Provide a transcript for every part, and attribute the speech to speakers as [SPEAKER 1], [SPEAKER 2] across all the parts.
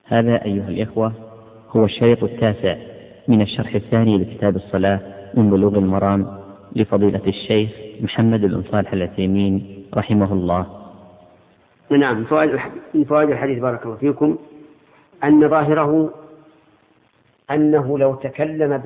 [SPEAKER 1] هذا أيها الإخوة هو الشريط التاسع من الشرح الثاني لكتاب الصلاة من بلوغ المرام لفضيلة الشيخ محمد بن صالح العثيمين رحمه الله.
[SPEAKER 2] نعم. من فوائد الحديث بارك الله فيكم أن ظاهره أنه لو تكلم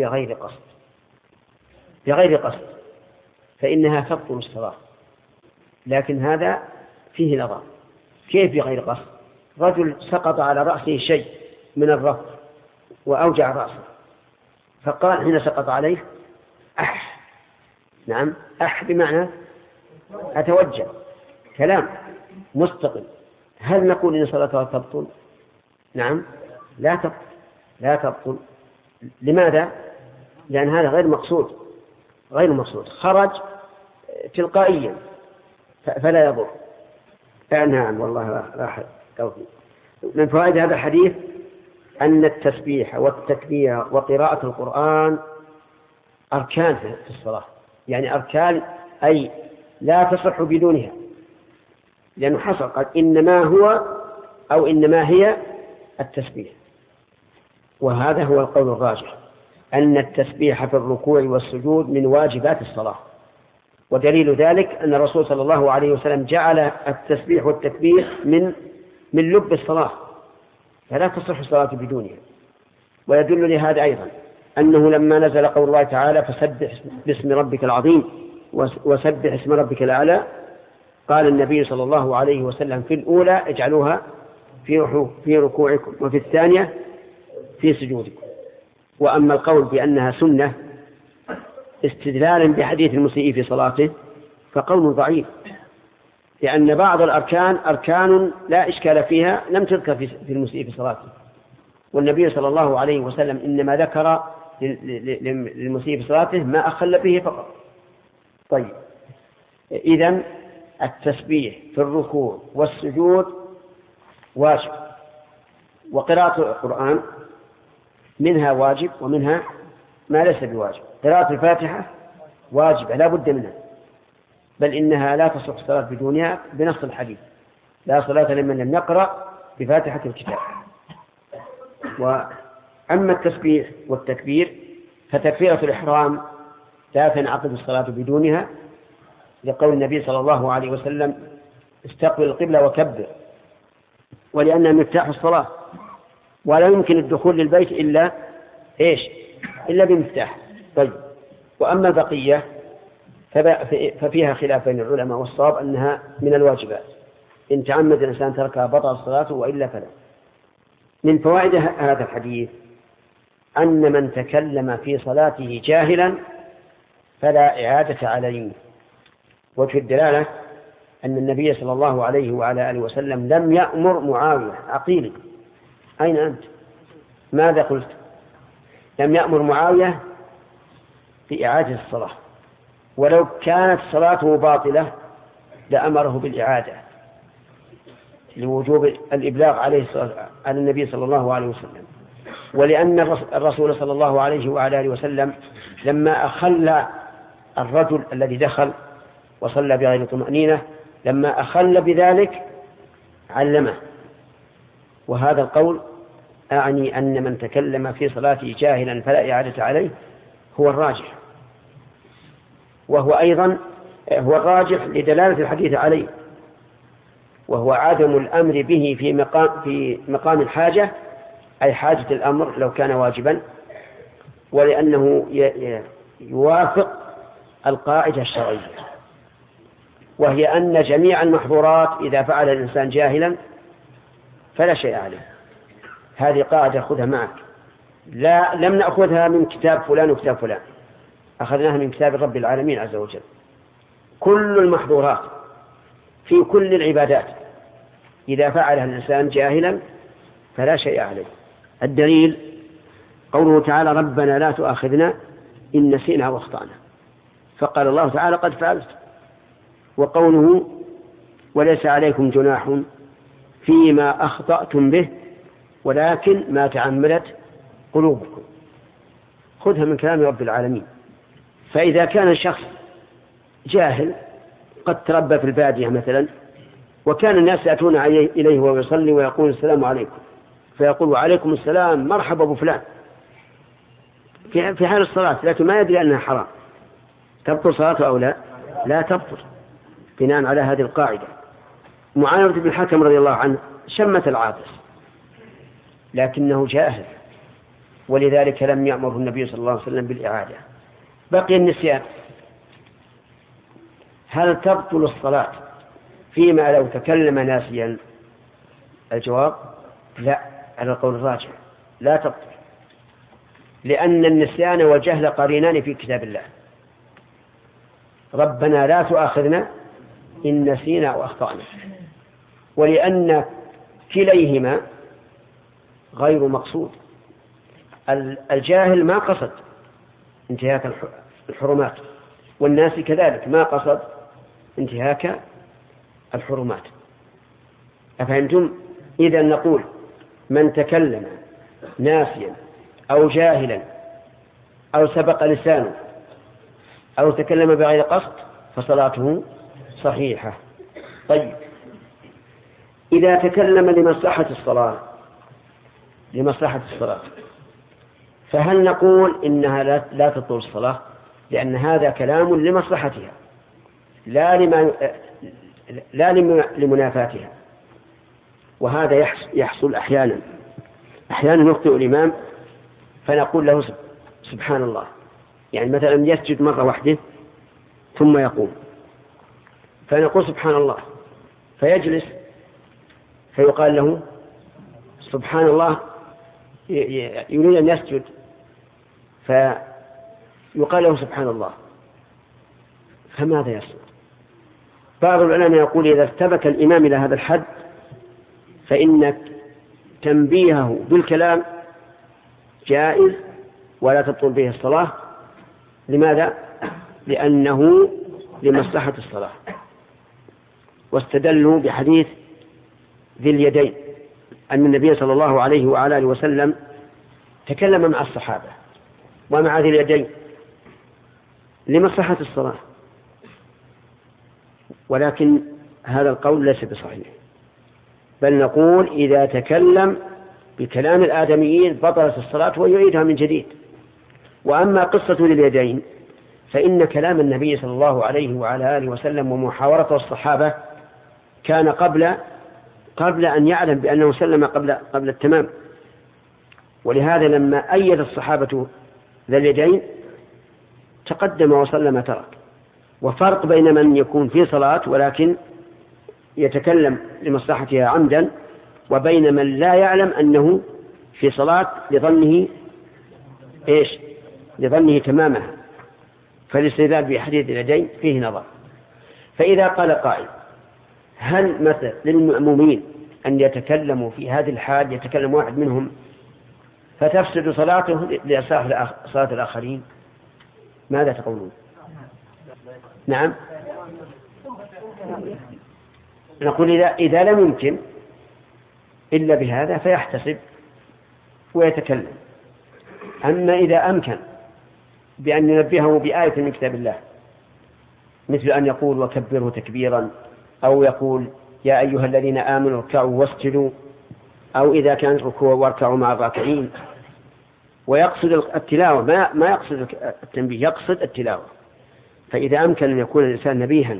[SPEAKER 2] بغير قصد فإنها تبطل الصلاة، لكن هذا فيه نظر. كيف بغير قصد؟ رجل سقط على رأسه شيء من الرفض وأوجع رأسه، فقال حين سقط عليه أح. نعم، أح بمعنى أتوجه، كلام مستقل. هل نقول إن صلاتها تبطل؟ نعم، لا تبطل. لماذا؟ لأن هذا غير مقصود، خرج تلقائيا فلا يضر. نعم، والله راح توفيق. من فوائد هذا الحديث أن التسبيح والتكبير وقراءة القرآن أركان في الصلاة، يعني أركان، أي لا تصح بدونها، لأنه حصل قال إنما هو أو إنما هي التسبيح. وهذا هو القول الراجح، أن التسبيح في الركوع والسجود من واجبات الصلاة. ودليل ذلك أن الرسول صلى الله عليه وسلم جعل التسبيح والتكبير من لب الصلاة، فلا تصح الصلاة بدونها. ويدل لهذا أيضا أنه لما نزل قول الله تعالى فسبح باسم ربك العظيم وسبح اسم ربك الأعلى، قال النبي صلى الله عليه وسلم في الأولى اجعلوها في ركوعكم، وفي الثانية في سجودكم. وأما القول بأنها سنة استدلالا بحديث المسيء في صلاته فقول ضعيف، لأن بعض الأركان أركان لا إشكال فيها لم تذكر في المسيء في صلاته، والنبي صلى الله عليه وسلم إنما ذكر للمسيء في صلاته ما أخل به فقط. طيب، إذن التسبيح في الركوع والسجود واجب، وقراءة القرآن منها واجب ومنها ما ليس بواجب. قراءة الفاتحة واجب لا بد منها، بل إنها لا تصح الصلاة بدونها بنص الحديث: لا صلاة لمن لم يقرأ بفاتحة الكتاب. وأما التسبيح والتكبير فتكبيرة الإحرام لا تنعقد الصلاة بدونها، لقول النبي صلى الله عليه وسلم: استقبل القبلة وكبر، ولأنها مفتاح الصلاة، ولا يمكن الدخول للبيت إلا بمفتاح. طيب، وأما البقية ففيها خلاف بين العلماء، والصواب أنها من الواجبات، إن تعمد الإنسان تركها بطل صلاته وإلا فلا. من فوائد هذا الحديث أن من تكلم في صلاته جاهلا فلا إعادة عليه. وجه الدلالة أن النبي صلى الله عليه وعلى آله وسلم لم يأمر معاوية: عقيل أين أنت؟ ماذا قلت؟ لم يأمر معاوية بإعادة الصلاة، ولو كانت صلاته باطلة لأمره بالإعادة لوجوب الإبلاغ على النبي صلى الله عليه وسلم. ولأن الرسول صلى الله عليه وعلى آله وسلم لما أخل الرجل الذي دخل وصلى بغير طمأنينة، لما أخل بذلك علمه. وهذا القول أعني أن من تكلم في صلاته جاهلا فلا إعادة عليه هو الراجح، وهو أيضا هو الراجح لدلالة الحديث عليه، وهو عدم الأمر به في مقام الحاجة، أي حاجة الأمر لو كان واجبا، ولأنه يوافق القاعدة الشرعية، وهي أن جميع المحظورات إذا فعل الإنسان جاهلا فلا شيء عليه. هذه قاعدة خذها معك، لم نأخذها من كتاب فلان وكتاب فلان، أخذناها من كتاب رب العالمين عز وجل. كل المحظورات في كل العبادات إذا فعلها الإنسان جاهلا فلا شيء عليه. الدليل قوله تعالى: ربنا لا تؤاخذنا إن نسينا واخطأنا، فقال الله تعالى: قد فعلت. وقوله: وليس عليكم جناح فيما أخطأتم به ولكن ما تعمدت قلوبكم. خذها من كلام رب العالمين. فإذا كان الشخص جاهل قد تربى في البادية مثلا، وكان الناس يأتون إليه وهو يصلي ويقول: السلام عليكم، فيقول وعليكم السلام مرحبا أبو فلان في حال الصلاة، لكن ما يدري أنها حرام، تبطل صلاته أو لا؟ لا تبطل بناء على هذه القاعدة. معاوية بن الحكم رضي الله عنه شمت العاطس لكنه جاهل، ولذلك لم يأمره النبي صلى الله عليه وسلم بالإعادة. بقي النسيان، هل تبطل الصلاة فيما لو تكلم ناسيا؟ الجواب لا، على القول الراجح لا تبطل، لأن النسيان والجهل قرينان في كتاب الله، ربنا لا تؤاخذنا إن نسينا أو أخطأنا، ولأن كليهما غير مقصود. الجاهل ما قصد انتهاك الحرمات، والناس كذلك ما قصد انتهاك الحرمات. أفهمتم؟ إذا نقول من تكلم ناسيا أو جاهلا أو سبق لسانه أو تكلم بغير قصد فصلاته صحيحة. طيب، إذا تكلم لمصلحة الصلاة فهل نقول إنها لا تطول الصلاة؟ لأن هذا كلام لمصلحتها لا لمنافاتها. وهذا يحصل أحيانا يخطئ الإمام فنقول له سبحان الله، يعني مثلا يسجد مرة واحدة ثم يقوم فنقول سبحان الله، فيجلس فيقال له سبحان الله، يريد أن يسجد فيقال له سبحان الله، فماذا يصنع؟ بعض العلماء يقول إذا ارتبك الإمام إلى هذا الحد فإن تنبيهه بالكلام جائز ولا تبطل به الصلاة. لماذا؟ لأنه لمصلحة الصلاة. واستدلوا بحديث ذي اليدين أن النبي صلى الله عليه وعلى آله وسلم تكلم مع الصحابة ومع ذي اليدين لمصلحة الصلاة، ولكن هذا القول ليس بصحيح، بل نقول إذا تكلم بكلام الآدميين بطلت الصلاة ويعيدها من جديد. وأما قصة ذي اليدين فإن كلام النبي صلى الله عليه وعلى آله وسلم ومحاورة الصحابة كان قبل أن يعلم بأنه سلم قبل التمام، ولهذا لما أيد الصحابة ذي اليدين تقدم وصلى ما ترك. وفرق بين من يكون في صلاة ولكن يتكلم لمصلحتها عمدا، وبين من لا يعلم أنه في صلاة لظنه تمامها، فالاستدلال بحديث اليدين فيه نظر. فإذا قال قائل هل مثل للمأمومين أن يتكلموا في هذه الحال، يتكلم واحد منهم فتفسد صلاته لإصلاح صلاة الآخرين، ماذا تقولون؟ نعم، نقول إذا لم يمكن إلا بهذا فيحتسب ويتكلم. أما إذا أمكن بأن ينبهه بآية من كتاب الله مثل أن يقول وكبره تكبيرا، أو يقول يا أيها الذين آمنوا اركعوا واسجدوا، أو إذا كان ركوع واركعوا مع الراكعين، ويقصد التلاوة ما يقصد التنبيه، يقصد التلاوة. فإذا أمكن أن يكون الإنسان نبيها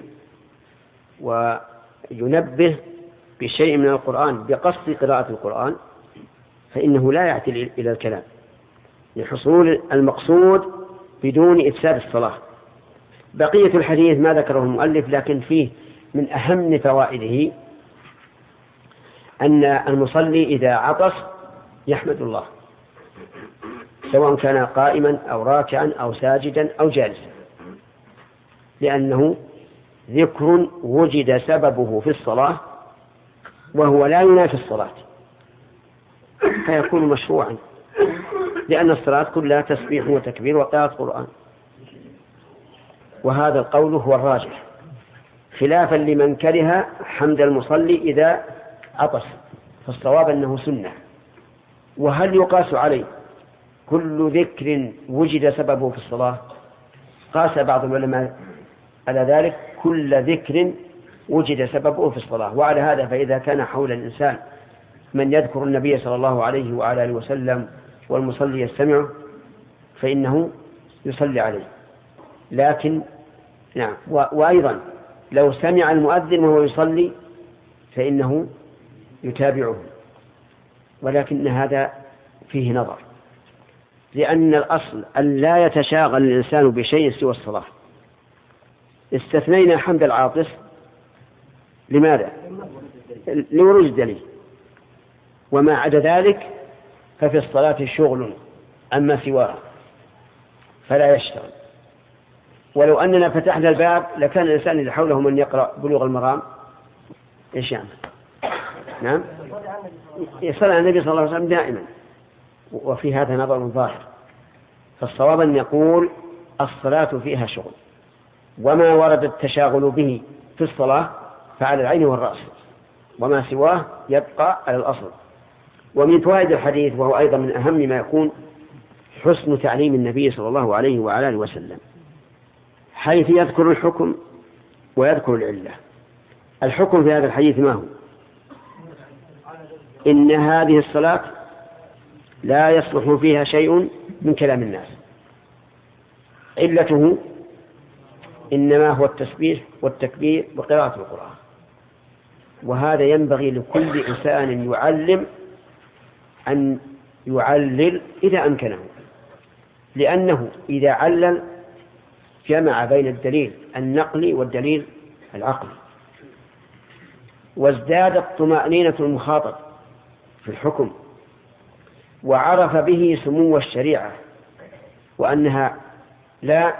[SPEAKER 2] وينبه بشيء من القرآن بقصد قراءة القرآن فإنه لا يعتل إلى الكلام لحصول المقصود بدون إفساد الصلاة. بقية الحديث ما ذكره المؤلف، لكن فيه من أهم فوائده أن المصلي إذا عطس يحمد الله سواء كان قائما أو راكعا أو ساجدا أو جالسا، لأنه ذكر وجد سببه في الصلاة وهو لا ينافي الصلاة، فيكون مشروعا، لأن الصلاة كلها تسبيح وتكبير وقراءة قرآن. وهذا القول هو الراجح، خلافا لمن كره حمد المصلي إذا عطس، فالصواب أنه سنة. وهل يقاس عليه كل ذكر وجد سببه في الصلاة؟ قاس بعض العلماء على ذلك كل ذكر وجد سببه في الصلاة. وعلى هذا فإذا كان حول الإنسان من يذكر النبي صلى الله عليه وعلى آله وسلم والمصلي يستمعه فإنه يصلي عليه. لكن نعم، وأيضا لو سمع المؤذن وهو يصلي فإنه يتابعه، ولكن هذا فيه نظر، لأن الأصل أن لا يتشاغل الإنسان بشيء سوى الصلاة. استثنينا حمد العاطس، لماذا؟ لورود الدليل. وما عدا ذلك ففي الصلاة شغل، أما سواها فلا يشتغل. ولو أننا فتحنا الباب لكان الإنسان اللي حوله من يقرأ بلوغ المرام إيش يعمل؟ نعم، يصلي على النبي صلى الله عليه وسلم دائما. وفي هذا نظر ظاهر، فالصواب أن يقول الصلاة فيها شغل، وما ورد التشاغل به في الصلاة فعلى العين والرأس، وما سواه يبقى على الأصل. ومن فوائد الحديث، وهو أيضا من أهم ما يكون، حسن تعليم النبي صلى الله عليه وعلى آله وسلم، حيث يذكر الحكم ويذكر العلة. الحكم في هذا الحديث ما هو؟ إن هذه الصلاة لا يصلح فيها شيء من كلام الناس. علته إنما هو التسبيح والتكبير وقراءة القرآن. وهذا ينبغي لكل إنسان يعلم أن يعلل إذا أمكنه، لأنه إذا علل جمع بين الدليل النقلي والدليل العقلي، وازدادت طمأنينة المخاطب في الحكم، وعرف به سمو الشريعة، وأنها لا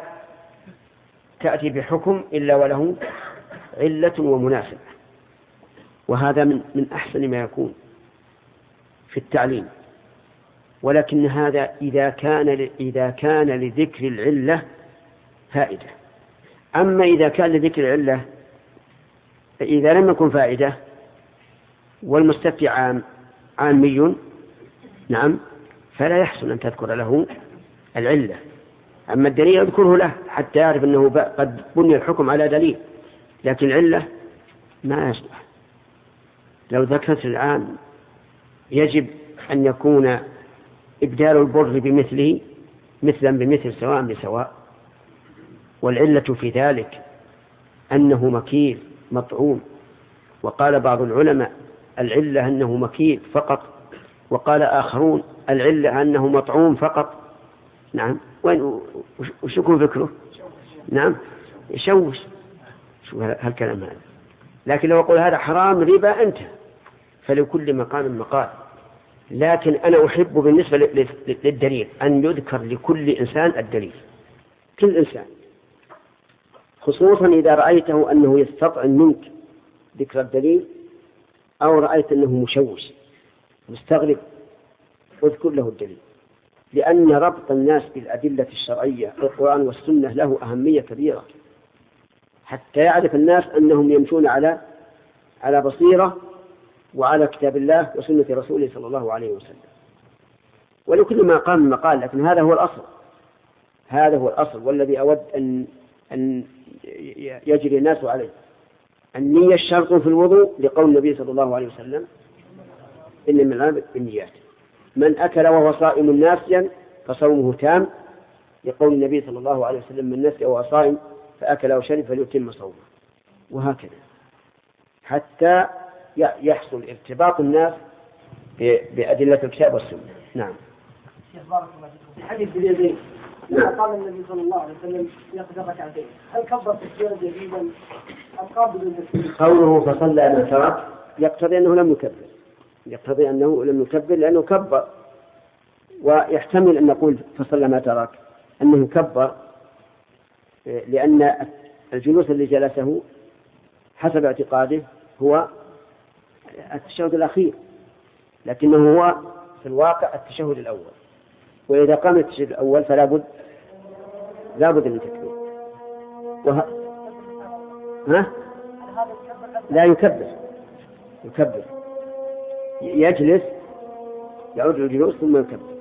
[SPEAKER 2] تأتي بحكم إلا وله علة ومناسبة. وهذا من أحسن ما يكون في التعليم. ولكن هذا إذا كان لذكر العلة فائدة. أما إذا كان لذكر العلة إذا لم يكن فائدة والمستفتي عامي، نعم، فلا يحسن أن تذكر له العلة. أما الدليل يذكره له حتى يعرف أنه قد بني الحكم على دليل، لكن العلة ما يصلح. لو ذكرت العام يجب أن يكون إبدال البر بمثله مثلا بمثل سواء بسواء. والعلة في ذلك أنه مكيل مطعوم. وقال بعض العلماء العلة أنه مكيل فقط، وقال آخرون العلة أنه مطعوم فقط. نعم، وش يكون فكره؟ نعم، يشوش شو هالكلام هذا. لكن لو أقول هذا حرام ربا أنت، فلكل مقام مقال. لكن أنا أحب بالنسبة للدليل أن يذكر لكل إنسان الدليل، كل إنسان، خصوصا إذا رأيته أنه يستطعم منك ذكر الدليل، أو رأيت أنه مشوش مستغرب، اذكر له الدليل. لأن ربط الناس بالأدلة الشرعية القرآن والسنة له أهمية كبيرة، حتى يعرف الناس أنهم يمشون على بصيرة وعلى كتاب الله وسنة رسوله صلى الله عليه وسلم. ولكل ما قام مقال، لكن هذا هو الأصل، هذا هو الأصل والذي أود أن يجري الناس عليه. النية الشرط في الوضوء لقول النبي صلى الله عليه وسلم إن من العمل بالنيات. من أكل وهو صائم ناسيا فصومه تام، لقول النبي صلى الله عليه وسلم من نسي وهو صائم فأكل وشرب فليتم صومه. وهكذا حتى يحصل ارتباط الناس بأدلة الكتاب والسنة. نعم.
[SPEAKER 3] حديث باليدين قال النبي صلى الله عليه وسلم يقضي ركعتين، هل كبر تكبيرا جديدا أم قابل التكبير؟
[SPEAKER 2] قوله فصلى ما ترك يقتضي أنه لم يكبر، يقتضي أنه لم يكبر لأنه كبر. ويحتمل أن نقول فصلى ما ترك أنه كبر، لأن الجلوس اللي جلسه حسب اعتقاده هو التشهد الأخير، لكنه هو في الواقع التشهد الأول. وإذا قام التشهد الأول فلا بد من تكبير. لا يكبر، يجلس يعود الجلوس ثم يكبر.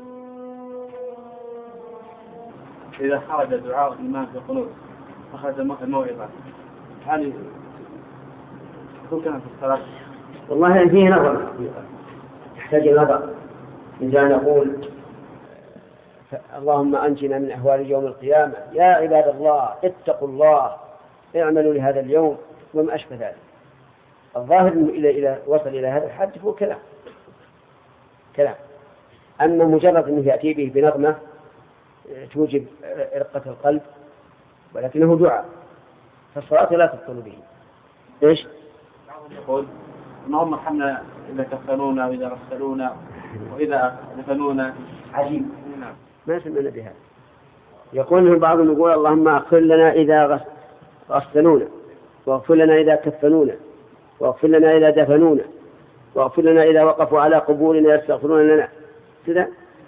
[SPEAKER 4] إذا خرج دعاء الإمام في القنوت أخذ الموعظة، هل يكون في الصلاة؟
[SPEAKER 2] والله فيه نظر، تحتاج نظر. إذا نقول اللهم أنجنا من أهوال يوم القيامة، يا عباد الله اتقوا الله اعملوا لهذا اليوم وما أشبه ذلك، الظاهر إلى وصل إلى هذا الحد هو كلام. أما مجرد أنه يأتي به بنظمة توجب رقة القلب ولكنه دعاء، فالصلاة لا تبطل به. إيش؟
[SPEAKER 4] يقول اللهم ارحمنا إذا كفنونا وإذا غسلونا وإذا دفنونا.
[SPEAKER 2] عجيب، ما سمعنا بهذا. يقول بعضهم يقول اللهم اغفر لنا إذا غسلونا، واغفر لنا إذا كفنونا، واغفر لنا إذا دفنونا، واغفر لنا إذا وقفوا على قبورنا يستغفرون لنا. كذا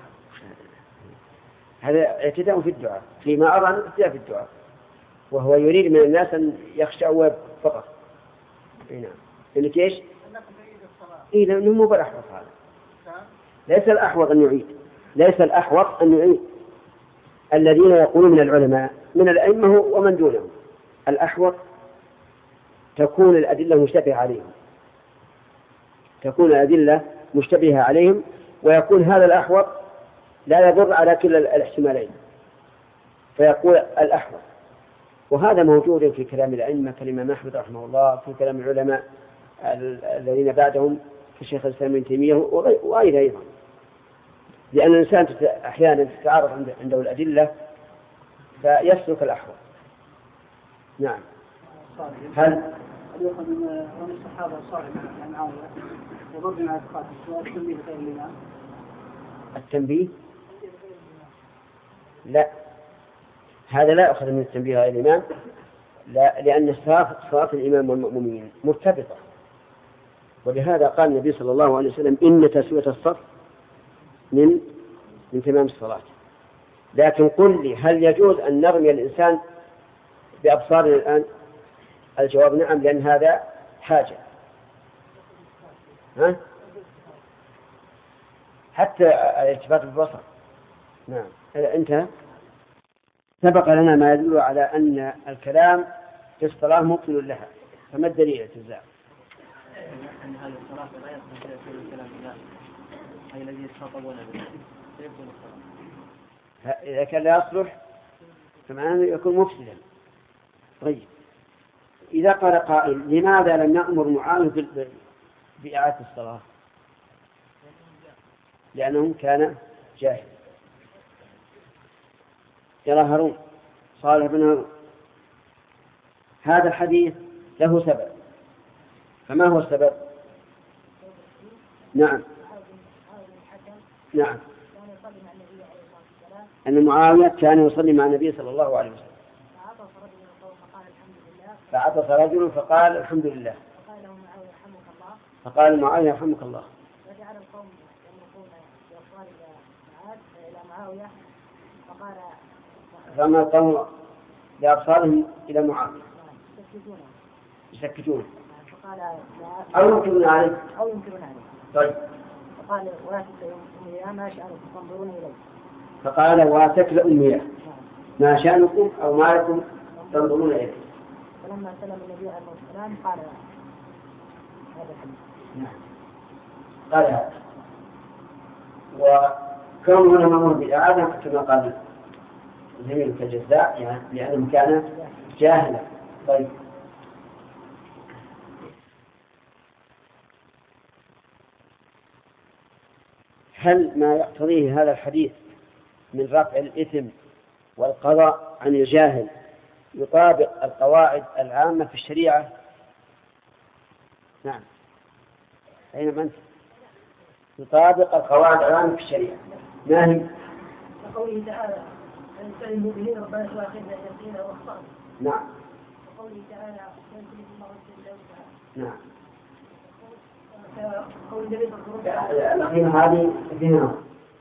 [SPEAKER 2] هذا اعتداء في الدعاء، فيما أرى أنه اعتداء في الدعاء، وهو يريد من الناس أن يخشعوا فقط. نعم. إنك إيش؟ إيه، لأنه مو بالأحوط هذا. ليس الأحوط أن يعيد، ليس الأحوط أن يعيد. الذين يقولون من العلماء من الأئمة ومن دونهم، الأحوط تكون الأدلة مشتبهة عليهم، تكون الأدلة مشتبهة عليهم، ويكون هذا الأحوط لا يضر على كل الاحتمالين، فيقول الأحوط. وهذا موجود في كلام الأئمة كالإمام أحمد رحمه الله، في كلام العلماء الذين بعدهم كشيخ الإسلام ابن تيمية وغيره أيضا، لأن الإنسان أحيانا تتعارض عنده الأدلة فيسلك الأحوط. نعم.
[SPEAKER 3] هل يؤخذ من الصحابة صالح عن عاوية وضرب مع التنبيه غير الإمام؟
[SPEAKER 2] التنبيه؟ لا، هذا لا يؤخذ من التنبيه غير الإمام، لا، لأن صلاة الإمام والمأمومين مرتبطة، ولهذا قال النبي صلى الله عليه وسلم إن تسوية الصف من تمام الصلاة. لكن قل لي هل يجوز أن نرمي الإنسان بأبصارنا الآن؟ الجواب نعم، لأن هذا حاجة. حتى الالتفات بالبصر. نعم. انتهى. سبق لنا ما يدل على أن الكلام في الصلاة مبطل لها، فما الدليل التزام؟
[SPEAKER 4] أن هذه الصلاة لا يصح فيها كل كلام الله، أي الذي يتخاطبون به سيكون الصلاة.
[SPEAKER 2] إذا كان لا يصلح فمعناه يكون مفسدا. طيب، إذا قال قائل لماذا لم نأمر معاذ بإعادة الصلاة؟ لأنه كان جاهل. يرى هارون صالح بن هارون هذا الحديث له سبب، فما هو السبب؟ نعم أن معاوية كان يصلي مع النبي صلى الله عليه وسلم، فعطس رجل فقال الحمد لله، فقال معاوية يرحمك الله،
[SPEAKER 5] وجعل القوم يمرقون بأصوات إلى معاوية، فقال
[SPEAKER 2] فما القوم بأبصارهم إلى معاوية يسكتون أو ينكرون عليه. طيب.
[SPEAKER 5] فقال واتك لأمي ما شأنكم تنظرون إليه،
[SPEAKER 2] فقال واتك لأمي ما شأنكم أو ما لكم تنظرون إليه.
[SPEAKER 5] فلما سلم النبي عليه السلام قال هذا الحديث.
[SPEAKER 2] نعم. قال هذا. وكونه هنا مأمور بالإعادة كما قال زميل كالجزاء، يعني لأنه كان جاهلا. طيب. هل ما يقتضيه هذا الحديث من رفع الإثم والقضاء عن الجاهل يطابق القواعد العامة في الشريعة؟ نعم. أينما أنت يطابق القواعد العامة في الشريعة. ما هي؟
[SPEAKER 5] وقوله تعالى أن يسأل المؤمنين ربنا تؤاخذنا إن نسينا وأخطأنا.
[SPEAKER 2] نعم.
[SPEAKER 5] وقوله تعالى ينزل الله تعالى.
[SPEAKER 2] نعم.
[SPEAKER 5] قول النبي صلى الله عليه وسلم
[SPEAKER 2] هذه فيها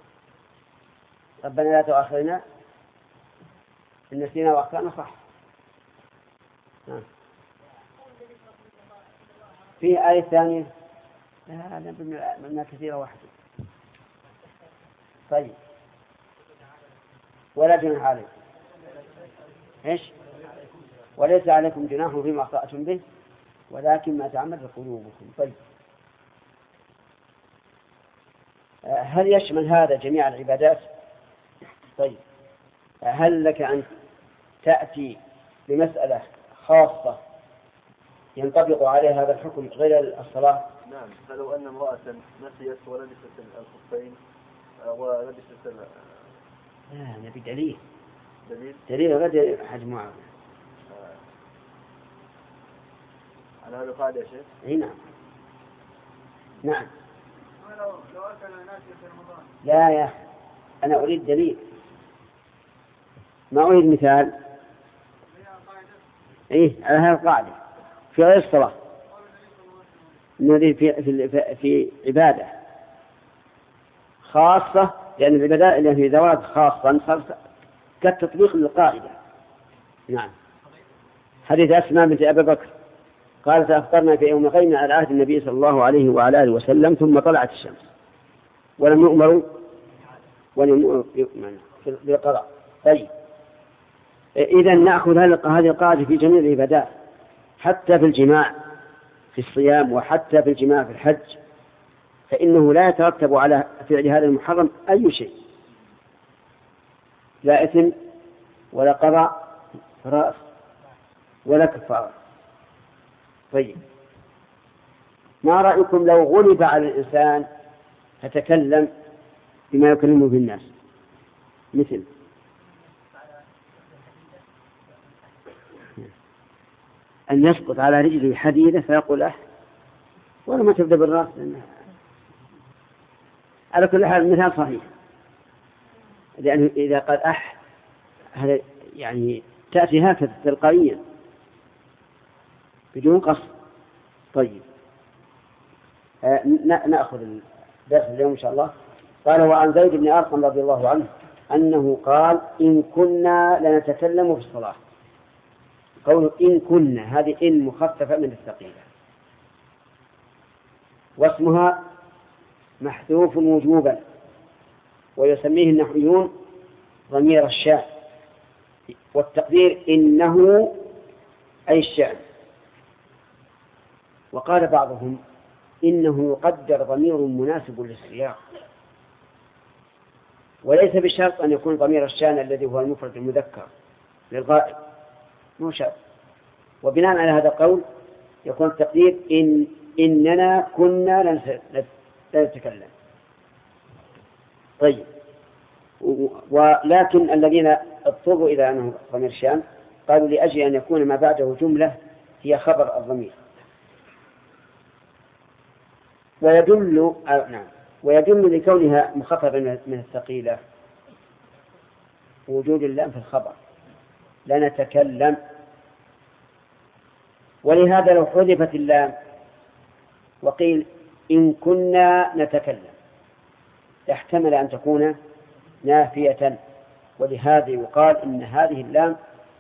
[SPEAKER 2] ربنا لا تؤاخذنا إن نسينا وأخطأنا، صح. في آية ثانية هذا من كثيرة واحدة. طيب. ولا جناح عليكم. إيش؟ وليس عليكم جناح فيما أخطأتم به ولكن ما تعمد قلوبكم. طيب. هل يشمل هذا جميع العبادات؟ طيب، هل لك أن تأتي بمسألة خاصة ينطبق عليها هذا الحكم غير الصلاة؟
[SPEAKER 6] نعم. فلو أن امرأة نسيت ولبست الخفين ولبست
[SPEAKER 2] لا، نبي دليل.
[SPEAKER 6] دليل
[SPEAKER 2] غير حج معاوية
[SPEAKER 6] على هذا القاعدة يا شيخ؟
[SPEAKER 2] اي نعم. نعم.
[SPEAKER 3] لو أكل ناسيا في رمضان.
[SPEAKER 2] لا يا أخي، أنا أريد دليل، ما أريد مثال. إيه، على هذه القاعدة في غير الصلاة، نريد في عبادة خاصة، لأن العبادات اللي في ذوات خاصة صار كالتطبيق للقاعدة. نعم. حديث أسماء بنت أبي بكر قالت: أفطرنا في يوم غيم على عهد النبي صلى الله عليه وعلى آله وسلم ثم طلعت الشمس ولم يؤمروا بالقضاء. طيب، إذا نأخذ هذه القاعدة في جميع العبادات، حتى في الجماع في الصيام، وحتى في الجماع في الحج، فإنه لا يترتب على فعل هذا المحرم أي شيء، لا إثم ولا قضاء رأس ولا كفارة. طيب، ما رأيكم لو غلب على الإنسان فتكلم بما يكلمه في الناس، مثل أن يسقط على رجله حديدة فيقول ولا ما تبدأ بالرأس، على كل حال مثال صحيح، لأنه إذا قال هذا يعني تأتي هكذا تلقائيا بدون قصد. طيب، نأخذ الدرس اليوم إن شاء الله. قال: وعن زيد بن أرقم رضي الله عنه أنه قال: إن كنا لنتكلم في الصلاة. قول إن كنا، هذه إن مخففة من الثقيلة، واسمها محذوف وجوبا، ويسميه النحويون ضمير الشأن، والتقدير إنه أي الشأن. وقال بعضهم إنه يقدر ضمير مناسب للسياق، وليس بشرط أن يكون ضمير الشأن الذي هو المفرد المذكر للغائب، مو شرط. وبناء على هذا القول يكون التقدير إننا كنا لا نتكلم. طيب، ولكن الذين اضطروا إلى أنه ضمير شأن قالوا لأجل أن يكون ما بعده جملة هي خبر الضمير. ويدل لكونها مخففة من الثقيلة وجود اللام في الخبر، لا نتكلم. ولهذا لو حذفت اللام وقيل إن كنا نتكلم يحتمل أن تكون نافية، ولهذا يقال إن هذه اللام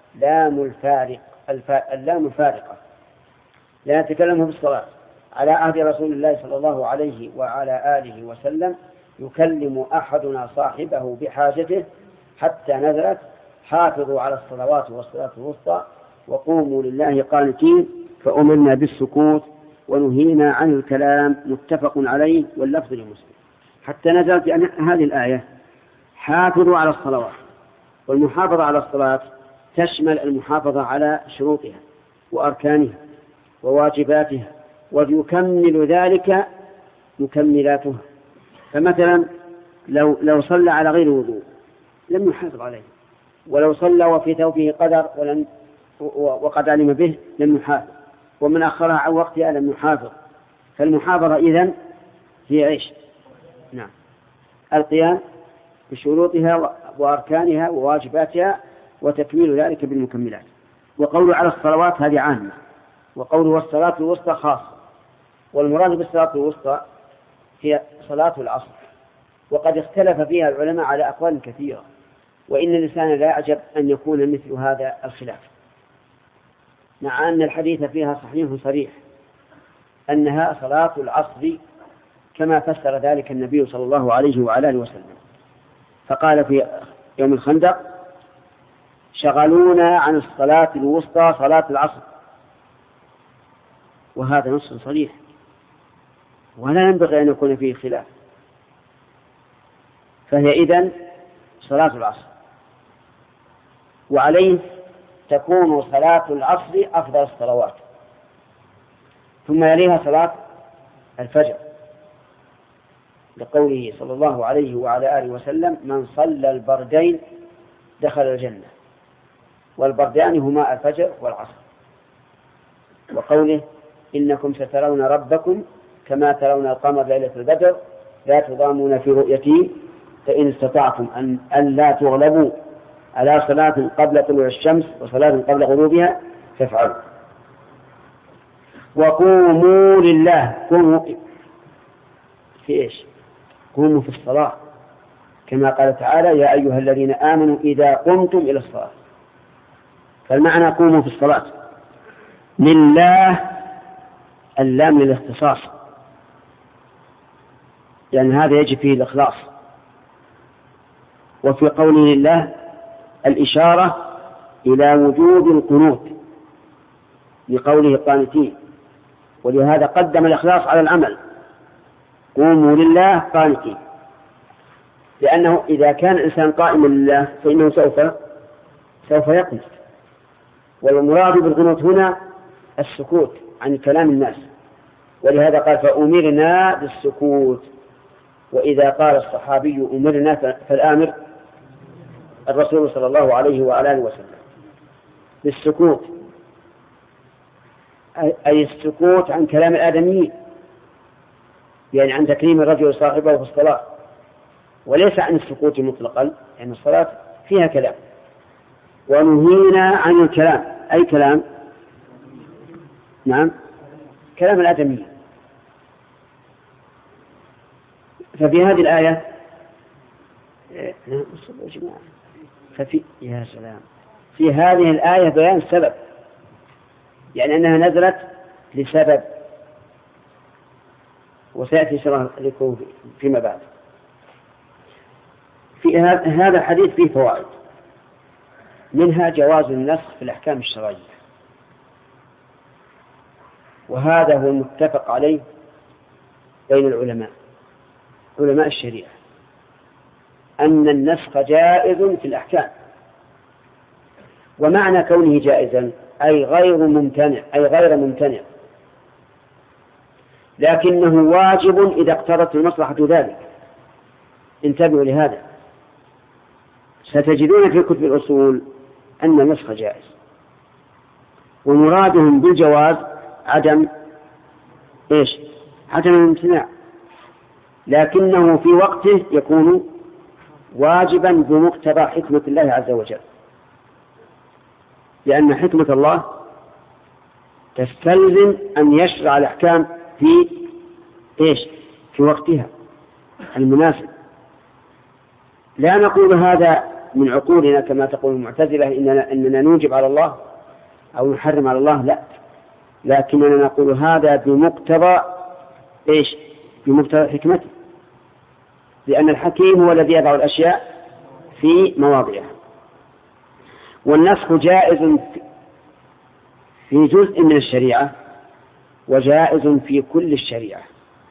[SPEAKER 2] اللام الفارقة. لا نتكلم بالصلاة على عهد رسول الله صلى الله عليه وعلى آله وسلم يكلم أحدنا صاحبه بحاجته حتى نزلت: حافظوا على الصلوات والصلاة الوسطى وقوموا لله قانتين، فأمرنا بالسكوت ونهينا عن الكلام، متفق عليه واللفظ لمسلم. حتى نزلت يعني هذه الآية: حافظوا على الصلوات. والمحافظة على الصلاة تشمل المحافظة على شروطها وأركانها وواجباتها، ويكمل ذلك مكملاتها. فمثلا لو صلى على غير وضوء لم يحافظ عليه، ولو صلى وفي ثوبه قدر وقد علم به لم يحافظ، ومن أخرها عن وقتها لم يحافظ. فالمحافظة إذن هي إيش؟ نعم، القيام بشروطها وأركانها وواجباتها وتكميل ذلك بالمكملات. وقول على الصلوات هذه عامة، وقول والصلاة الوسطى خاصة. والمراد بالصلاة الوسطى هي صلاة العصر، وقد اختلف فيها العلماء على أقوال كثيرة، وإن الإنسان لا يعجب أن يكون مثل هذا الخلاف، مع أن الحديث فيها صحيح صريح أنها صلاة العصر كما فسر ذلك النبي صلى الله عليه وعلى آله وسلم، فقال في يوم الخندق: شغلونا عن الصلاة الوسطى صلاة العصر. وهذا نص صريح ولا ينبغي أن يكون فيه خلاف. فهي إذن صلاة العصر، وعليه تكون صلاة العصر أفضل الصلوات، ثم يليها صلاة الفجر، لقوله صلى الله عليه وعلى آله وسلم: من صلى البردين دخل الجنة، والبردان هما الفجر والعصر. وقوله: إنكم سترون ربكم كما ترون القمر ليلة البدر لا تضامون في رؤيته فإن استطعتم أن لا تغلبوا على صلاة قبل طلوع الشمس وصلاة قبل غروبها فافعلوا. وقوموا لله، قوموا في إيش؟ قوموا في الصلاة، كما قال تعالى: يا أيها الذين آمنوا إذا قمتم إلى الصلاة. فالمعنى قوموا في الصلاة. لله اللام للاختصاص، لأن هذا يجب فيه الإخلاص. وفي قوله لله الإشارة إلى وجوب القنوت لقوله قانتين، ولهذا قدم الإخلاص على العمل. قوموا لله قانتين، لأنه إذا كان الإنسان قائما لله فإنه سوف يقنط. والمراد بالقنوت هنا السكوت عن كلام الناس، ولهذا قال: فأمرنا بالسكوت. وإذا قال الصحابي أمرنا فالآمر الرسول صلى الله عليه وعلى آله وسلم بالسكوت، أي السكوت عن كلام الآدميين، يعني عن تكريم الرجل صاحبه في الصلاة، وليس عن السكوت مطلقا، يعني الصلاة فيها كلام. ونهينا عن الكلام، أي كلام؟ نعم، كلام الآدميين. ففي هذه الآية يا سلام، في هذه الآية بيان السبب، يعني أنها نزلت لسبب، وسيأتي شرح لكم فيما بعد. في هذا الحديث فيه فوائد، منها جواز النسخ في الأحكام الشرعية، وهذا هو المتفق عليه بين العلماء، علماء الشريعة، أن النسخ جائز في الأحكام. ومعنى كونه جائزا أي غير ممتنع، لكنه واجب إذا اقتضت المصلحة ذلك. انتبهوا لهذا، ستجدون في كتب الأصول أن النسخ جائز، ومرادهم بالجواز عدم الامتناع، لكنه في وقته يكون واجبا بمقتضى حكمة الله عز وجل، لأن حكمة الله تستلزم أن يشرع الأحكام في وقتها المناسب. لا نقول هذا من عقولنا كما تقول المعتزلة إننا نوجب على الله أو نحرم على الله، لا، لكننا نقول هذا بمقتضى بمقتضى حكمته، لأن الحكيم هو الذي يضع الأشياء في مواضعها. والنسخ جائز في جزء من الشريعة وجائز في كل الشريعة.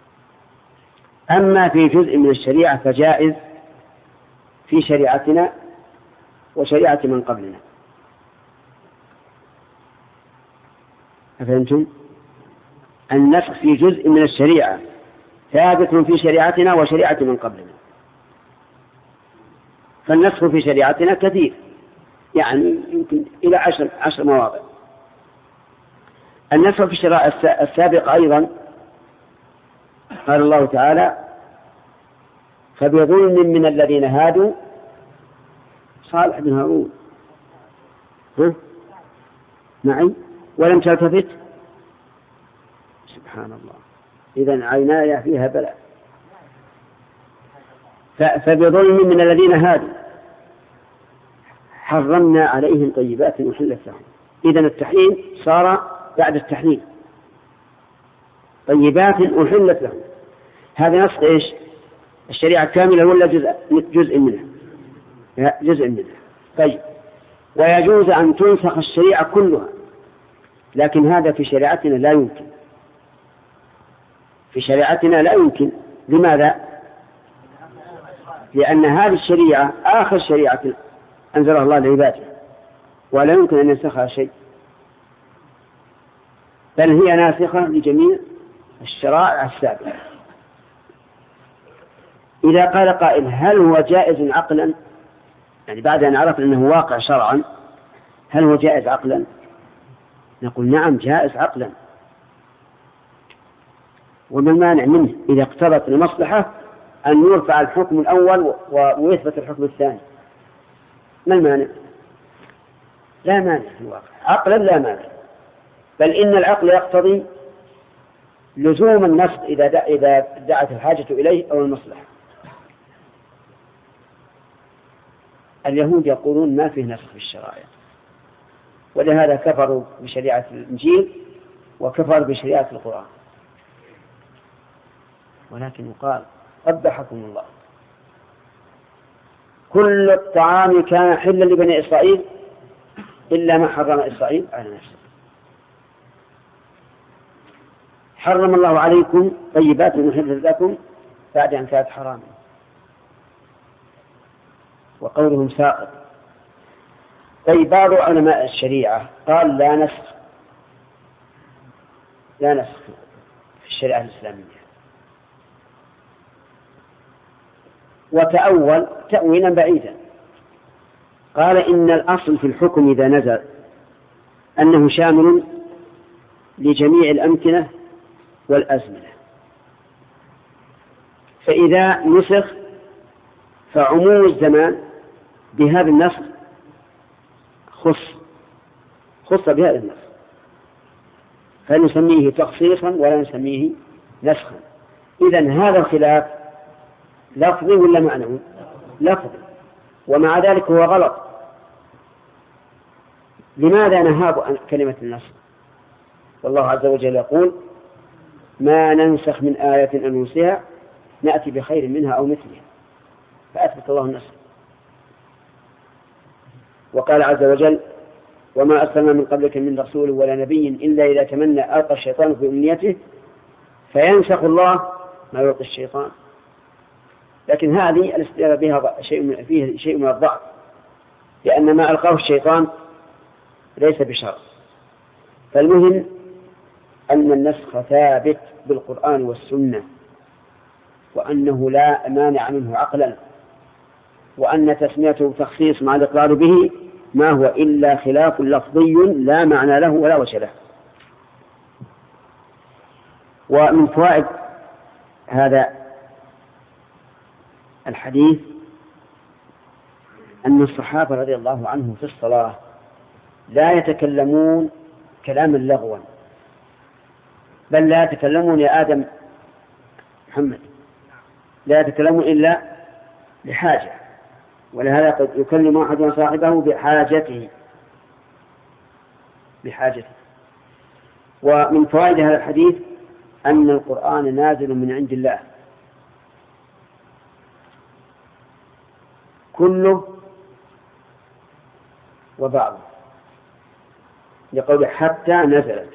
[SPEAKER 2] أما في جزء من الشريعة فجائز في شريعتنا وشريعة من قبلنا. أفهمتم؟ النسخ في جزء من الشريعة ثابت في شريعتنا وشريعة من قبلنا. فالنسخ في شريعتنا كثير، يعني يمكن إلى 10 مواضع. النسخ في الشرائع السابقة أيضا قال الله تعالى: فبظلم من الذين هادوا. صالح بن هارون معي ولم تلتفت، سبحان الله، إذن عيناي فيها بلاء. فبظلم من الذين هادوا حرمنا عليهم طيبات أحلت لهم. إذن التحريم صار بعد التحليل، طيبات أحلت لهم. هذا نسخ الشريعة كاملة ولا جزء منها؟ جزء منها. طيب، ويجوز أن تنسخ الشريعة كلها، لكن هذا في شريعتنا لا يمكن. في شريعتنا لا يمكن. لماذا؟ لأن هذه الشريعة آخر شريعة أنزلها الله لعباده، ولا يمكن أن ينسخها شيء، بل هي ناسخة لجميع الشرائع السابقة. إذا قال قائل هل هو جائز عقلا، يعني بعد أن عرف أنه واقع شرعا، هل هو جائز عقلا؟ نقول نعم جائز عقلا. وما المانع منه إذا اقتضت المصلحة أن يرفع الحكم الأول ويثبت الحكم الثاني؟ ما المانع؟ لا مانع في الواقع، عقلا لا مانع، بل إن العقل يقتضي لزوم النسخ إذا دعت الحاجة إليه أو المصلحة. اليهود يقولون ما فيه نسخ في الشرائع، ولهذا كفروا بشريعة الإنجيل وكفروا بشريعة القرآن. ولكن يقال قبحكم الله، كل الطعام كان حلا لبني إسرائيل إلا ما حرم إسرائيل على نفسه. حرم الله عليكم طيبات محلة لكم بعد أن كانت حراما. وقولهم ساقط. طيب بعض علماء الشريعة قال لا نسخ في الشريعة الإسلامية، وتأول تأويلا بعيدا، قال إن الأصل في الحكم إذا نزل أنه شامل لجميع الأمكنة والأزمنة، فإذا نسخ فعموم الزمان بهذا النسخ خص بهذا النسخ، فنسميه تخصيصا ولا نسميه نسخا. إذن هذا الخلاف لفظي ولا معنوي؟ لفظي، ومع ذلك هو غلط. لماذا نهاب عن كلمة النسخ؟ والله عز وجل يقول ما ننسخ من آية أو ننسها نأتي بخير منها أو مثلها، فأثبت الله النسخ. وقال عز وجل وما أرسلنا من قبلك من رسول ولا نبي إلا إذا تمنى ألقى الشيطان في أمنيته فينسخ الله ما يلقي الشيطان. لكن هذه الاستدلال بها فيه شيء من الضعف، لأن ما ألقاه الشيطان ليس بشرع. فالمهم أن النسخ ثابت بالقرآن والسنة، وأنه لا مانع منه عقلا، وأن تسميته تخصيص مع الإقرار به ما هو إلا خلاف لفظي لا معنى له ولا وجه له. ومن فوائد هذا الحديث أن الصحابة رضي الله عنهم في الصلاة لا يتكلمون كلاما لغوا، بل لا يتكلمون يا آدم محمد، لا يتكلمون إلا لحاجة، ولهذا قد يكلم أحد صاحبه بحاجته. ومن فوائد هذا الحديث أن القرآن نازل من عند الله كله وبعضه، لقول حتى نزلت.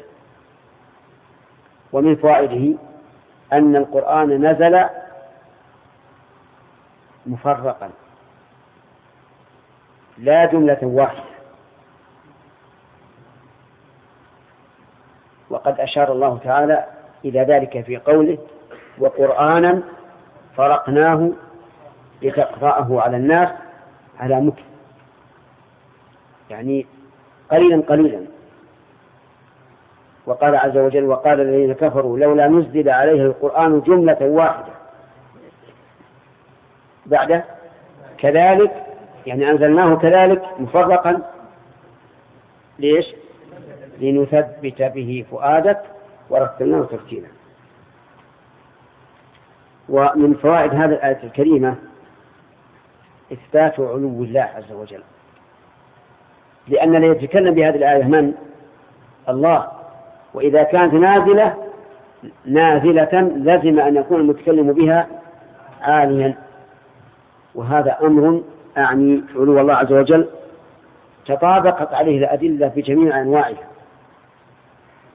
[SPEAKER 2] ومن فوائده أن القرآن نزل مفرقا لا جملة واحدة، وقد أشار الله تعالى إلى ذلك في قوله وقرآنا فرقناه لتقرأه على الناس على مكث، يعني قليلا قليلا. وقال عز وجل وقال الذين كفروا لولا نزل عليه القرآن جملة واحدة بعد كذلك، يعني أنزلناه كذلك مفرقا. ليش؟ لنثبت به فؤادك ورتلناه ترتيلا. ومن فوائد هذه الآية الكريمة إثبات علو الله عز وجل، لأن الذي يتكلم بهذه الآية من؟ الله. وإذا كانت نازلة لازم أن يكون المتكلم بها عاليا، وهذا أمر أعني علو الله عز وجل تطابقت عليه الأدلة بجميع أنواعها،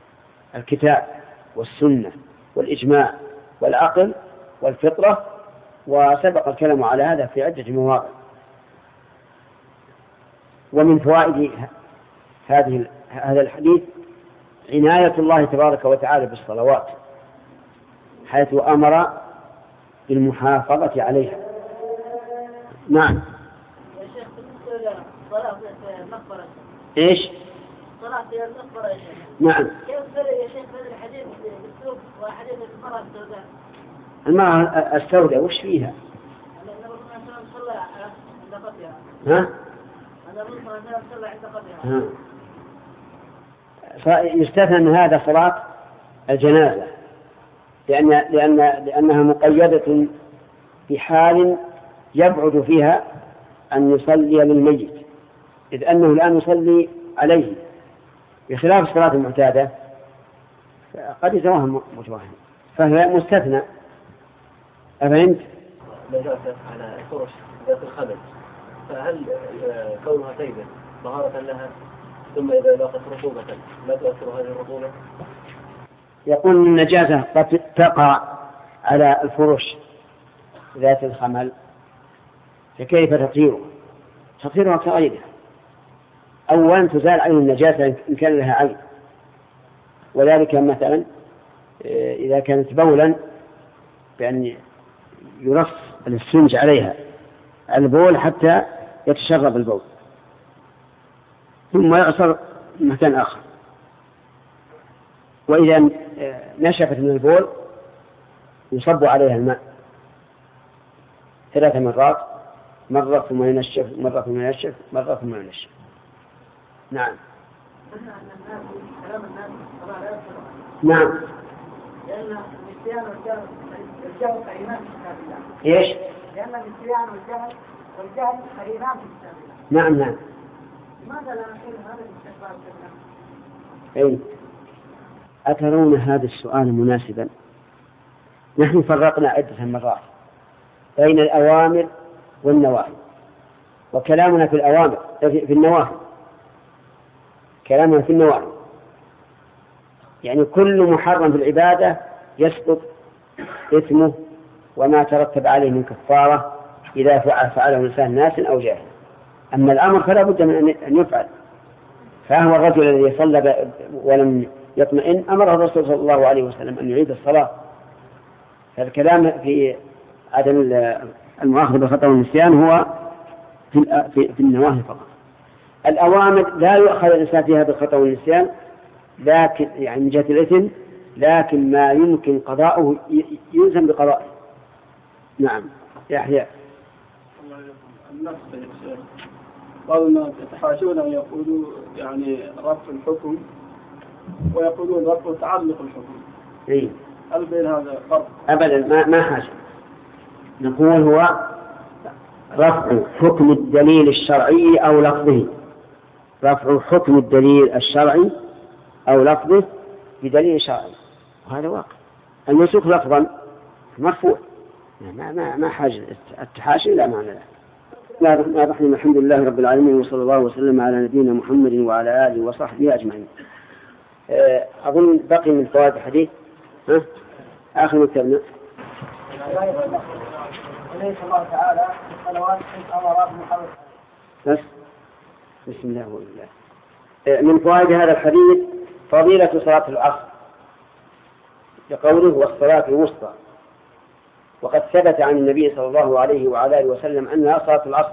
[SPEAKER 2] الكتاب والسنة والإجماع والعقل والفطرة وسبق الكلام على هذا في عدة مواضع. ومن فوائد هذا الحديث عناية الله تبارك وتعالى بالصلوات، حيث أمر بالمحافظة عليها. نعم.
[SPEAKER 5] يا شيخ بالنسبة للصلاة في المقبرة.
[SPEAKER 2] إيش؟
[SPEAKER 5] صلاة في المقبرة يا شيخ.
[SPEAKER 2] نعم.
[SPEAKER 5] كيف فرق يا شيخ بين الحديث بالسوق وحديث المرأة السوداء؟
[SPEAKER 2] المرأة السوداء وش فيها؟
[SPEAKER 5] النبي صلى الله عليه وسلم صلى عند قبرها.
[SPEAKER 2] ها؟
[SPEAKER 5] النبي صلى الله عليه وسلم صلى عند قبرها.
[SPEAKER 2] يستثنى من هذا صلاة الجنازة، لأنها مقيدة في حال يبعد فيها أن يصلي للميت، إذ أنه الآن يصلي عليه، بخلاف الصلاة المعتادة قد يتوهم متوهم، فهي مستثنى. أفهمت؟
[SPEAKER 4] نجاسة على الفرش ذات الخبث، فهل كونها سيدة طهارة لها، ثم إذا لاقت رطوبة لا تؤثر هذه الرطوبة؟
[SPEAKER 2] يقول النجاسة قد تقع على الفرش ذات الخمل، فكيف تطهيرها؟ تطهيرها كغيرها. أولا تزال عين النجاسة إن كان لها عين، وذلك مثلا إذا كانت بولا بأن يرص الاسفنج عليها البول حتى يتشرب البول، ثم يعصر مكان آخر. وإذا نشفت من البول يصب عليها الماء 3 مرات، مرة ثم ينشف، مرة ثم ينشف، مرة ثم ينشف. نعم. نعم.
[SPEAKER 5] لأن النسيان والجهل قرينان في كتاب الله.
[SPEAKER 2] إيش؟
[SPEAKER 5] لأن النسيان والجهل قرينان في كتاب الله.
[SPEAKER 2] نعم نعم.
[SPEAKER 5] لماذا لا نقول هذا الاستقبال كذا؟
[SPEAKER 2] أي أترون هذا السؤال مناسبا؟ نحن فرقنا عدة مرات بين الأوامر والنواهي، وكلامنا في الأوامر في النواهي، كلامنا في النواهي يعني كل محرم في العبادة يسقط إثمه وما ترتب عليه من كفارة إذا فعله الإنسان ناس أو جاهل. أما الأمر فلا بد من أن يفعل. فهو الرجل الذي صلى ولم يطمئن أمره الرسول صلى الله عليه وسلم أن يعيد الصلاة. فالكلام في عدم المؤاخذة بالخطأ والنسيان هو في النواهي فقط. الأوامر لا يؤخذ الإنسان فيها بالخطأ والنسيان، لكن يعني من جهة الإثم، لكن ما يمكن قضاؤه يلزم بقضائه. نعم. يحيى.
[SPEAKER 7] النص يا شيخ بعض الناس يتحاشون أن يقولوا يعني رفع الحكم ويقولون رفع تعلق الحكم.
[SPEAKER 2] إيه؟
[SPEAKER 7] هل بين هذا فرق؟
[SPEAKER 2] أبدا ما حاجة. نقول هو رفع حكم الدليل الشرعي أو لفظه، رفع حكم الدليل الشرعي أو لفظه بدليل شرعي، وهذا واقع. المنسوخ لفظا مرفوع، ما حاجة التحاشي لا معنى له. لا رحمة. الحمد لله رب العالمين، وصلى الله وسلم على نبينا محمد وعلى آله وصحبه أجمعين. أظن بقي من فوائد الحديث آخر مكتبنا.
[SPEAKER 3] وليس الله تعالى الصلوات أمرات محرمة.
[SPEAKER 2] بس بسم الله والله. من فوائد هذا الحديث فضيلة صلاة العصر لقوله والصلاة الوسطى، وقد ثبت عن النبي صلى الله عليه وعلى آله وسلم أنها صلاة العصر،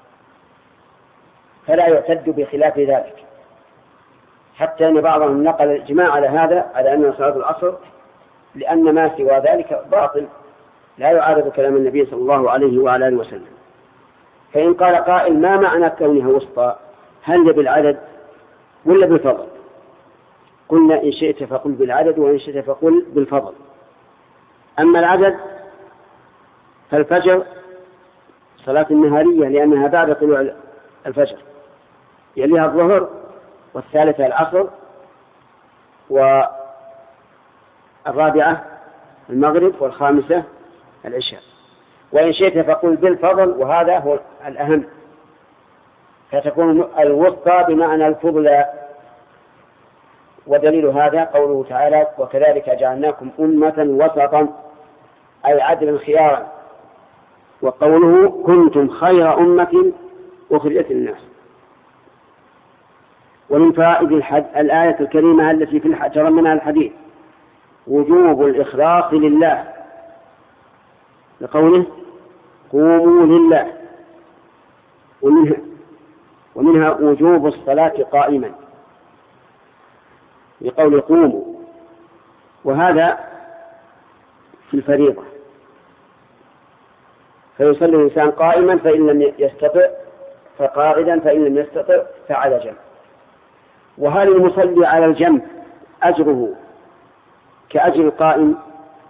[SPEAKER 2] فلا يعتد بخلاف ذلك، حتى أن بعضهم نقل الإجماع على هذا، على أنها صلاة العصر، لأن ما سوى ذلك باطل لا يعارض كلام النبي صلى الله عليه وعلى آله وسلم. فإن قال قائل ما معنى كونها وسطى؟ هل بالعدد ولا بالفضل؟ قلنا إن شئت فقل بالعدد، وإن شئت فقل بالفضل. أما العدد فالفجر صلاة النهارية لأنها بعد طلوع الفجر، يليها الظهر، والثالثة العصر، والرابعة المغرب، والخامسة العشاء. وإن شئت فقل بالفضل، وهذا هو الأهم، فتكون الوسطى بمعنى الفضل. ودليل هذا قوله تعالى وكذلك جعلناكم أمة وسطا، أي عدلا خيارا، وقوله كنتم خير أمة أخرجت للناس. ومن فوائد الآية الكريمة التي في جرى منها الحديث وجوب الإخلاص لله لقوله قوموا لله، ومنها وجوب الصلاة قائما لقول قوموا، وهذا في الفريضة، فيصلي الإنسان قائما فإن لم يستطع فقاعدا فإن لم يستطع فعلى جنب. وهل المصلي على الجنب أجره كأجر القائم؟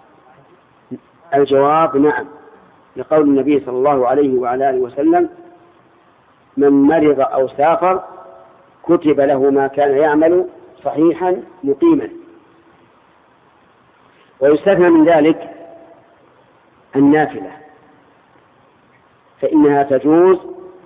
[SPEAKER 2] الجواب نعم، لقول النبي صلى الله عليه وعلى آله وسلم من مرض أو سافر كتب له ما كان يعمل صحيحا مقيما. ويستثنى من ذلك النافلة، فإنها تجوز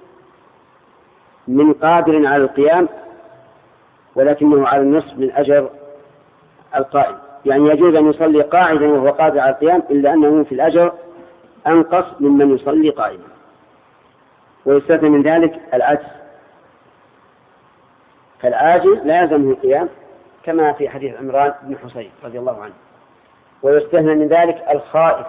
[SPEAKER 2] من قادر على القيام ولكنه على النصف من أجر القائم، يعني يجوز أن يصلي قاعدا وهو قادر على القيام إلا أنه في الأجر أنقص ممن يصلي قائما. ويستثنى من ذلك العجز، فالعاجز لا يلزمه القيام كما في حديث عمران بن حصين رضي الله عنه. ويستثنى من ذلك الخائف،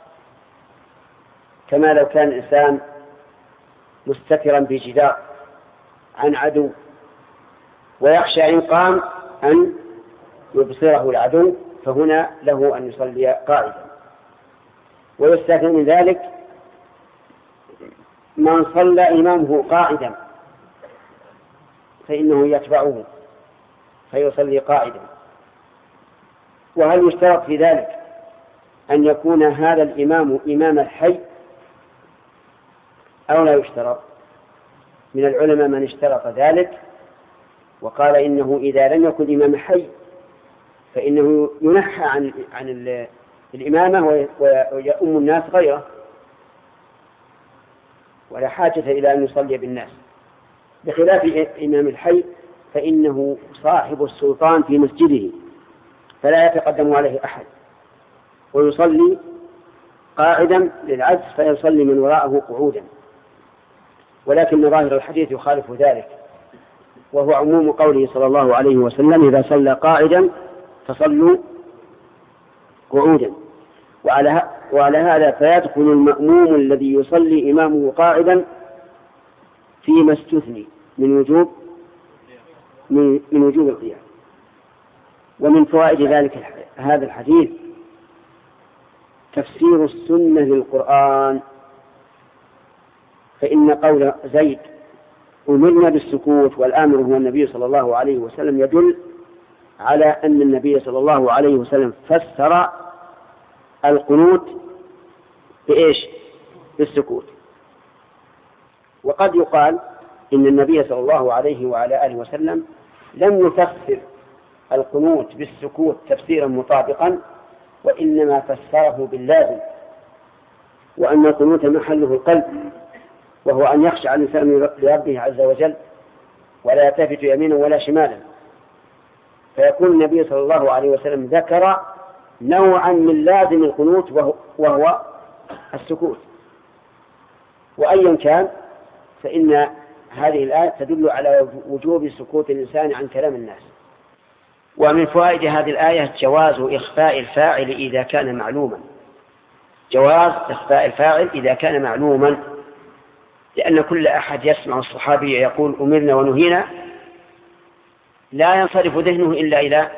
[SPEAKER 2] كما لو كان الإنسان مستترا بجدار عن عدو ويخشى إن قام أن يبصره العدو، فهنا له أن يصلي قائدا. ويستثنى من ذلك من صلى إمامه قاعدا فإنه يتبعه فيصلي قاعدا. وهل يشترط في ذلك أن يكون هذا الإمام إمام الحي أو لا يشترط؟ من العلماء من اشترط ذلك وقال إنه إذا لم يكن إمام الحي فإنه ينحى عن الإمامة ويؤم الناس غيره، ولا حاجة إلى أن يصلي بالناس، بخلاف إمام الحي فإنه صاحب السلطان في مسجده فلا يتقدم عليه أحد، ويصلي قاعدا للعجز فيصلي من وراءه قعودا. ولكن ظاهر الحديث يخالف ذلك، وهو عموم قوله صلى الله عليه وسلم إذا صلى قاعدا فصلوا قعودا. وعلى هذا فيدخل المأموم الذي يصلي إمامه قاعدا فيما استثني من وجوب القيام. ومن فوائد ذلك هذا الحديث تفسير السنة للقرآن، فإن قول زيد أمرنا بالسكوت والآمر هو النبي صلى الله عليه وسلم يدل على أن النبي صلى الله عليه وسلم فسر القنوت بإيش؟ بالسكوت. وقد يقال إن النبي صلى الله عليه وعلى آله وسلم لم يفسر القنوت بالسكوت تفسيرا مطابقا، وإنما فسره باللازم، وأن القنوت محله القلب، وهو أن يخشع الإنسان لربه عز وجل ولا يلتفت يمينا ولا شمالا. فيكون النبي صلى الله عليه وسلم ذكر نوعا من لازم القنوت وهو السكوت. وأيا كان فإن هذه الآية تدل على وجوب سكوت الإنسان عن كلام الناس. ومن فوائد هذه الآية جواز إخفاء الفاعل إذا كان معلوما، جواز إخفاء الفاعل إذا كان معلوما، لأن كل أحد يسمع الصحابي يقول أمرنا ونهينا لا ينصرف ذهنه إلا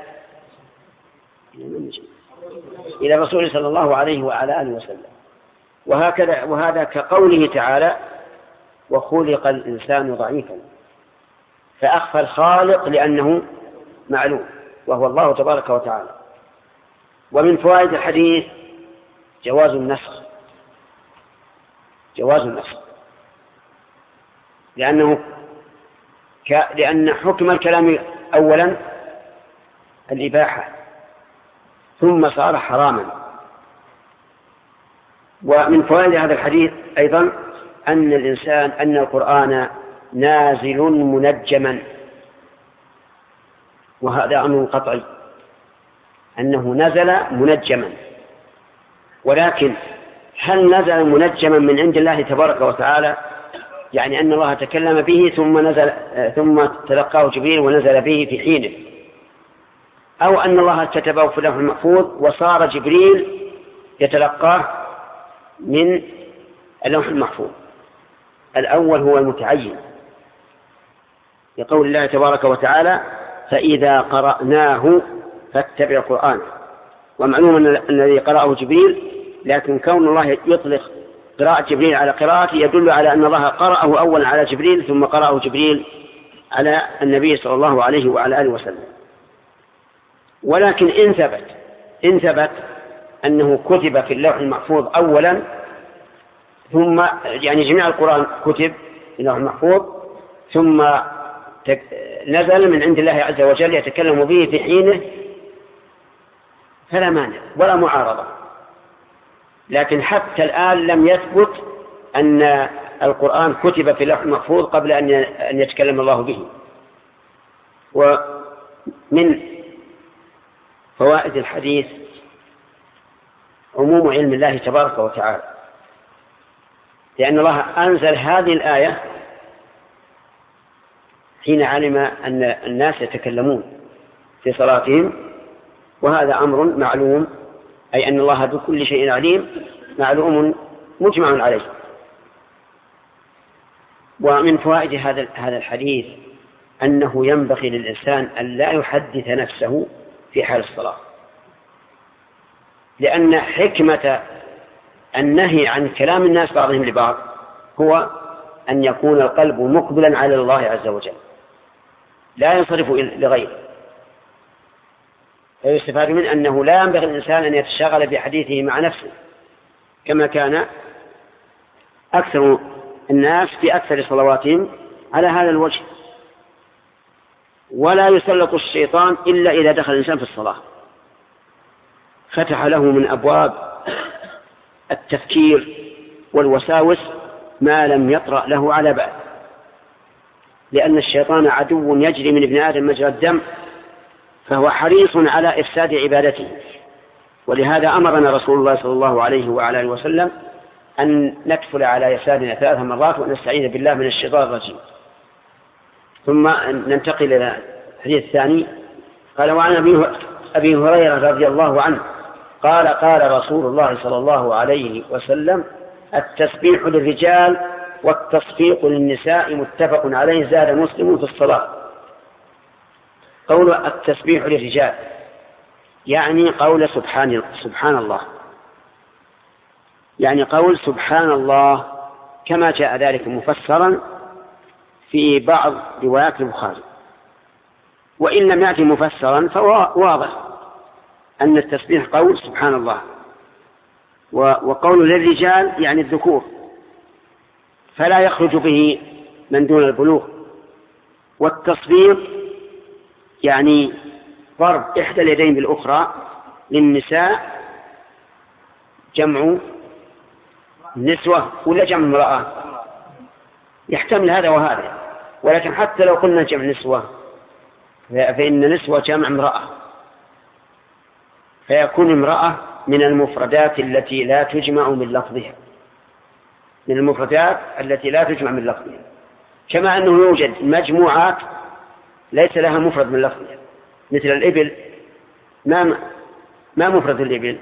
[SPEAKER 2] إلى رسول صلى الله عليه وعلى آله وسلم. وهذا كقوله تعالى وخلق الإنسان ضعيفا، فأخفى الخالق لأنه معلوم وهو الله تبارك وتعالى. ومن فوائد الحديث جواز النسخ، لأن حكم الكلام أولا الإباحة ثم صار حراما. ومن فوائد هذا الحديث أيضا أن القرآن نازل منجما، وهذا أمر قطعي أنه نزل منجما، ولكن هل نزل منجما من عند الله تبارك وتعالى، يعني أن الله تكلم به ثم تلقاه جبريل ونزل به في حينه، أو أن الله كتبه في اللوح المحفوظ وصار جبريل يتلقاه من اللوح المحفوظ؟ الأول هو المتعين، لقول الله تبارك وتعالى: فإذا قرأناه فاتبع قرآنه. ومعلوم أن الذي قرأه جبريل، لكن كون الله يطلق قراءة جبريل على قراءته يدل على أن الله قرأه أولا على جبريل ثم قرأه جبريل على النبي صلى الله عليه وعلى آله وسلم. ولكن إن ثبت أنه كتب في اللوح المحفوظ أولا، ثم يعني جميع القرآن كتب في اللوح المحفوظ ثم نزل من عند الله عز وجل يتكلم به في حينه، فلا مانع ولا معارضة. لكن حتى الآن لم يثبت أن القرآن كتب في اللوح المحفوظ قبل أن يتكلم الله به. ومن فوائد الحديث عموم علم الله تبارك وتعالى، لأن الله أنزل هذه الآية حين علم أن الناس يتكلمون في صلاتهم، وهذا أمر معلوم، أي أن الله بكل شيء عليم، معلوم مجمع عليه. ومن فوائد هذا الحديث أنه ينبغي للإنسان أن لا يحدث نفسه في حال الصلاة، لأن حكمة النهي عن كلام الناس بعضهم لبعض هو أن يكون القلب مقبلا على الله عز وجل لا ينصرف لغيره. فيستفاد من أنه لا ينبغي الإنسان أن يتشاغل بحديثه مع نفسه، كما كان أكثر الناس في أكثر صلواتهم على هذا الوجه. ولا يسلط الشيطان إلا إذا دخل الإنسان في الصلاة، فتح له من أبواب التفكير والوساوس ما لم يطرأ له على بال، لأن الشيطان عدو يجري من ابن آدم مجرى الدم، فهو حريص على إفساد عبادته. ولهذا أمرنا رسول الله صلى الله عليه وعلى آله وسلم أن نكفل على يسارنا 3 مرات ونستعيذ بالله من الشيطان الرجيم. ثم ننتقل إلى الحديث الثاني. قال: وعن أبي هريرة رضي الله عنه قال: قال رسول الله صلى الله عليه وسلم: التسبيح للرجال والتصفيق للنساء متفق عليه، زاد مسلم في الصلاة. قول التسبيح للرجال يعني قول سبحان الله، يعني قول سبحان الله كما جاء ذلك مفسرا في بعض روايات البخاري. وإن لم يأتي مفسرا فهو واضح أن التسبيح قول سبحان الله، وقول للرجال يعني الذكور، فلا يخرج به من دون البلوغ. والتصفيق يعني ضرب إحدى اليدين بالأخرى للنساء، جمع نسوة ولا جمع امرأة، يحتمل هذا وهذا. ولكن حتى لو قلنا جمع نسوة فإن نسوة جمع امرأة، فيكون امرأة من المفردات التي لا تجمع من لفظها، من المفردات التي لا تجمع من لفظها. كما أنه يوجد مجموعات ليس لها مفرد من لفظها، مثل الإبل، ما مفرد الإبل؟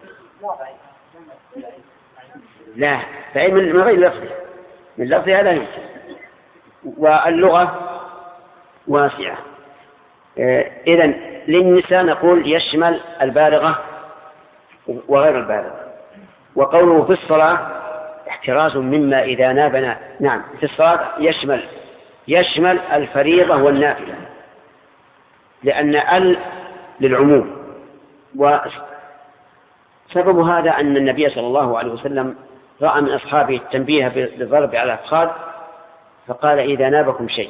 [SPEAKER 2] لا، فهي من غير لفظها، من لفظها لا يمكن. واللغة واسعة. إذن للنساء نقول يشمل البالغة وغير البالغة. وقوله في الصلاة احتراز مما إذا نابنا. نعم، في الصلاة يشمل الفريضة والنافلة، لأن للعموم. وسبب هذا أن النبي صلى الله عليه وسلم رأى من أصحابه التنبيه بالضرب على الأفخاذ، فقال: إذا نابكم شيء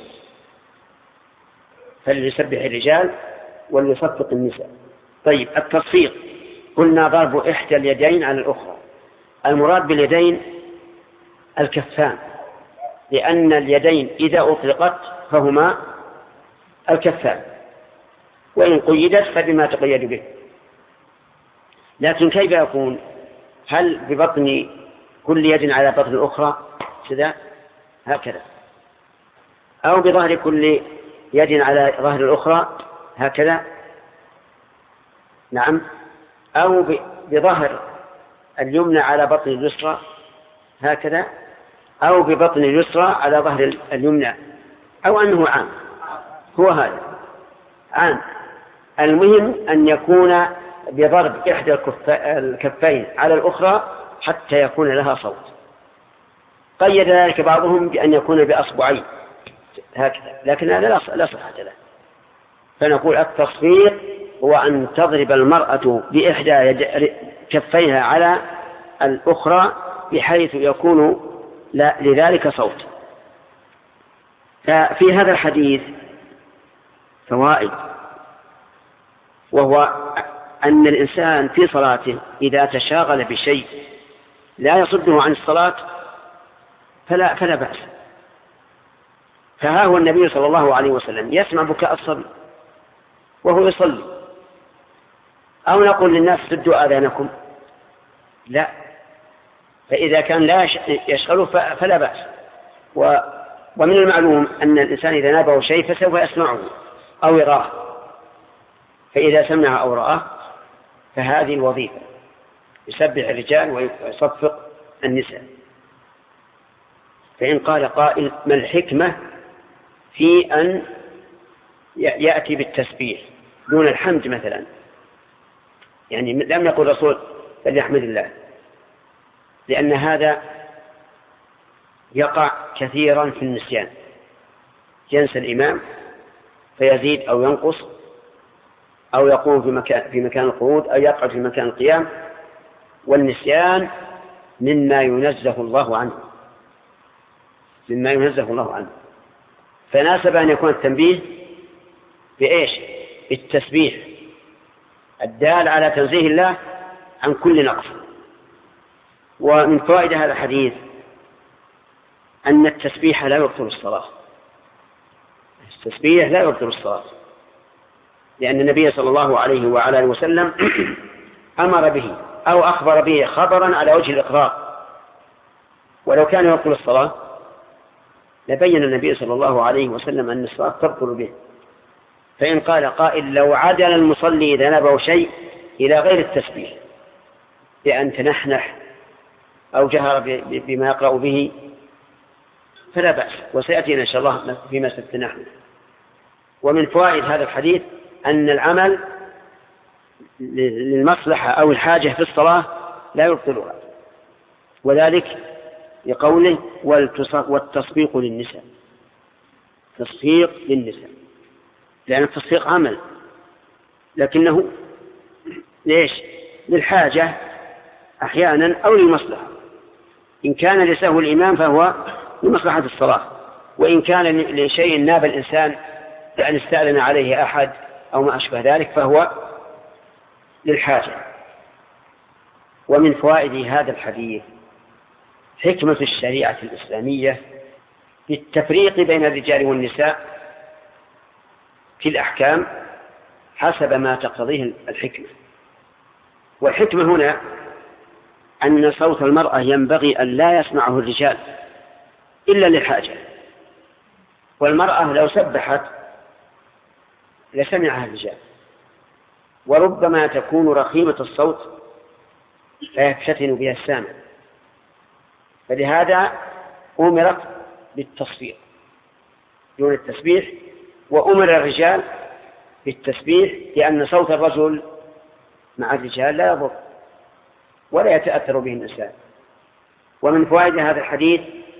[SPEAKER 2] فليسبح الرجال وليصفق النساء. طيب، التصفيق قلنا ضرب إحدى اليدين على الأخرى، المراد باليدين الكفان، لأن اليدين إذا أطلقت فهما الكفان، وإن قيدت فبما تقيد به. لكن كيف يكون؟ هل ببطن كل يد على بطن الأخرى كذا هكذا، أو بظهر كل يد على ظهر الأخرى هكذا، نعم، أو بظهر اليمنى على بطن اليسرى هكذا، أو ببطن اليسرى على ظهر اليمنى، أو أنه عام. هو هذا عام. المهم أن يكون بضرب إحدى الكفين على الأخرى حتى يكون لها صوت. قيد ذلك بعضهم بأن يكون بأصبعين هكذا، لكن هذا لا صحة له. فنقول التصفيق هو أن تضرب المرأة بإحدى كفيها على الأخرى بحيث يكون لذلك صوت. ففي هذا الحديث فوائد، وهو أن الإنسان في صلاته إذا تشاغل بشيء لا يصده عن الصلاة فلا بأس. فها هو النبي صلى الله عليه وسلم يسمع بكاء الصبي وهو يصلي، أو نقول للناس سدوا آذانكم؟ لا. فإذا كان لا يشغله فلا بأس. ومن المعلوم أن الإنسان إذا نابه شيء فسوف يسمعه أو يراه، فإذا سمع أو رآه فهذه الوظيفة، يسبح الرجال ويصفق النساء. فإن قال قائل ما الحكمة في أن يأتي بالتسبيح دون الحمد مثلا؟ يعني لم يقل الرسول فليحمد الله، لأن هذا يقع كثيرا في النسيان. ينسى الإمام فيزيد أو ينقص، أو يقوم في مكان القعود، أو يقعد في مكان القيام، والنسيان مما ينزه الله عنه. فناسب أن يكون التنبيه بإيش؟ بالتسبيح الدال على تنزيه الله عن كل نقص. ومن فوائد هذا الحديث أن التسبيح لا يبطل الصلاة. التسبيح لا يبطل الصلاة، لأن النبي صلى الله عليه وعلى آله وسلم أمر به أو أخبر به خبرا على وجه الإقرار. ولو كان يبطل الصلاة لبين النبي صلى الله عليه وسلم أن الصلاة تبطل به. فإن قال قائل لو عدل المصلي إذا نبه شيء إلى غير التسبيح بأن تنحنح أو جهر بما يقرأ به فلا بأس، وسيأتينا إن شاء الله فيما ستنحنح. ومن فوائد هذا الحديث أن العمل للمصلحة أو الحاجة في الصلاة لا يبطلها، وذلك لقوله والتصفيق للنساء. تصفيق للنساء لأن التصفيق عمل، لكنه ليش؟ للحاجة أحيانا أو للمصلحة. إن كان لسهو الإمام فهو لمصلحة الصلاة، وإن كان لشيء ناب الإنسان لأن استأذن عليه أحد أو ما أشبه ذلك فهو للحاجة. ومن فوائد هذا الحديث حكمة الشريعة الإسلامية في التفريق بين الرجال والنساء في الأحكام حسب ما تقتضيه الحكمة. والحكمة هنا أن صوت المرأة ينبغي أن لا يسمعه الرجال إلا للحاجة، والمرأة لو سبحت لسمعها الرجال، وربما تكون رخيمة الصوت فيفتتن بها السامع، فلهذا أمرت بالتصفيق دون التسبيح، وأمر الرجال بالتسبيح لأن صوت الرجل مع الرجال لا يضر ولا يتأثر به النساء. ومن فوائد هذا الحديث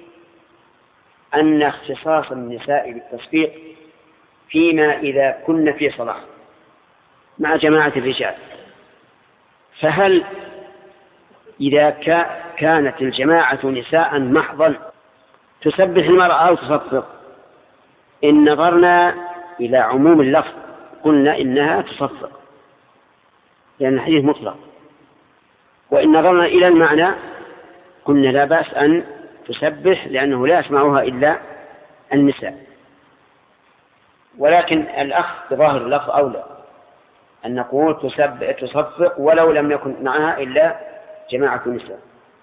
[SPEAKER 2] أن اختصاص النساء بالتصفيق فيما إذا كن في صلاة مع جماعة الرجال. فهل إذا كانت الجماعة نساء محضا تسبح المرأة أو تصفق؟ إن نظرنا إلى عموم اللفظ قلنا إنها تصفق لأن الحديث مطلق، وإن نظرنا إلى المعنى قلنا لا بأس أن تسبح لأنه لا يسمعها إلا النساء. ولكن الأخذ بظاهر اللفظ أولى، أن نقول تصفق ولو لم يكن معها إلا جماعة النساء.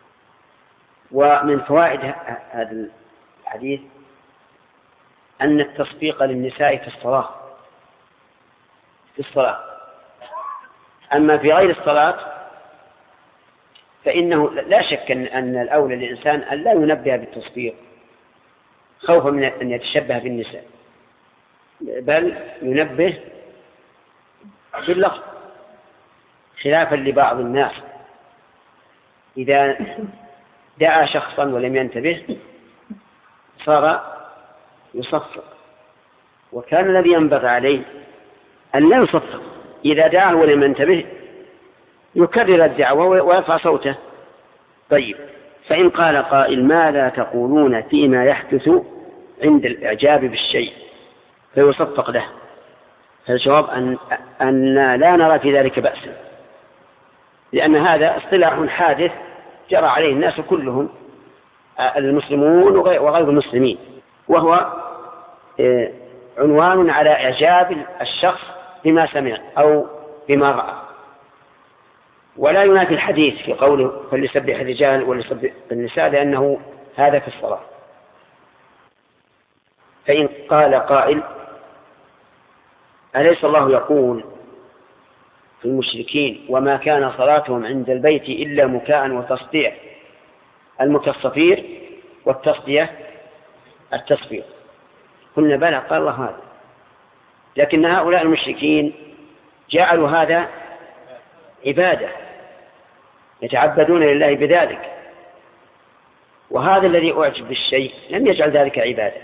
[SPEAKER 2] ومن فوائد هذا الحديث أن التصفيق للنساء في الصلاة. أما في غير الصلاة فإنه لا شك أن الأولى للإنسان أن لا ينبه بالتصفيق خوفا من أن يتشبه بالنساء، بل ينبه باللفظ، خلافا لبعض الناس إذا دعا شخصا ولم ينتبه صار يصفق. وكان الذي ينبغي عليه أن لا يصفق، إذا دعاه ولم ينتبه يكرر الدعوة ويرفع صوته. طيب، فإن قال قائل ماذا تقولون فيما يحدث عند الإعجاب بالشيء فيصفق له؟ فالجواب أن لا نرى في ذلك بأسا، لأن هذا اصطلاح حادث جرى عليه الناس كلهم، المسلمون وغير المسلمين، وهو عنوان على إعجاب الشخص بما سمع أو بما رأى. ولا ينافي الحديث في قوله فليسبح الرجال وليسبح النساء، لأنه هذا في الصلاة. فإن قال قائل أليس الله يقول في المشركين وما كان صلاتهم عند البيت إلا مكاء وتصديع؟ المكاء الصفير والتصدية التصفير. قلنا بلى، قال الله هذا، لكن هؤلاء المشركين جعلوا هذا عبادة يتعبدون لله بذلك، وهذا الذي أعجب بالشيء لم يجعل ذلك عبادة.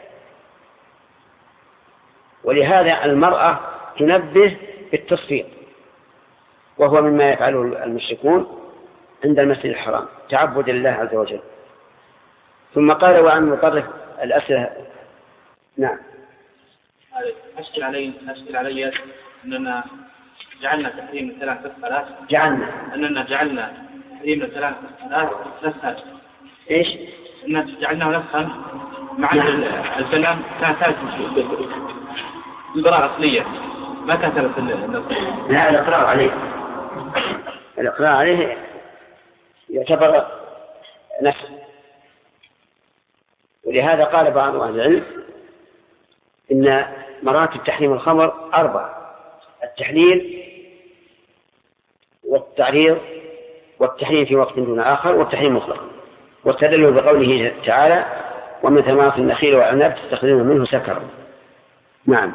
[SPEAKER 2] ولهذا المرأة تنبه بالتصفيق، وهو مما يفعله المشركون عند المسجد الحرام تعبد لله عز وجل. ثم قال وعن مطرف الأسئلة. نعم.
[SPEAKER 8] أشكل علي أننا جعلنا تحريم ثلاث صلوات. أننا جعلنا تحريم ثلاث صلوات نسخا.
[SPEAKER 2] إيش؟
[SPEAKER 8] أننا جعلناه نسخا مع الكلام كان ثالث البراءة أصلية، ما كان ثالث النسخ.
[SPEAKER 2] لا، الإقرار عليه يعتبر نسخ. ولهذا قال بعض أهل العلم إن مراتب تحريم الخمر 4: التحليل والتعريض والتحريم في وقت دون آخر والتحريم مطلق. واستدلوا بقوله تعالى ومن ثمرات النخيل والعنب تستخرجون منه سكرا. نعم.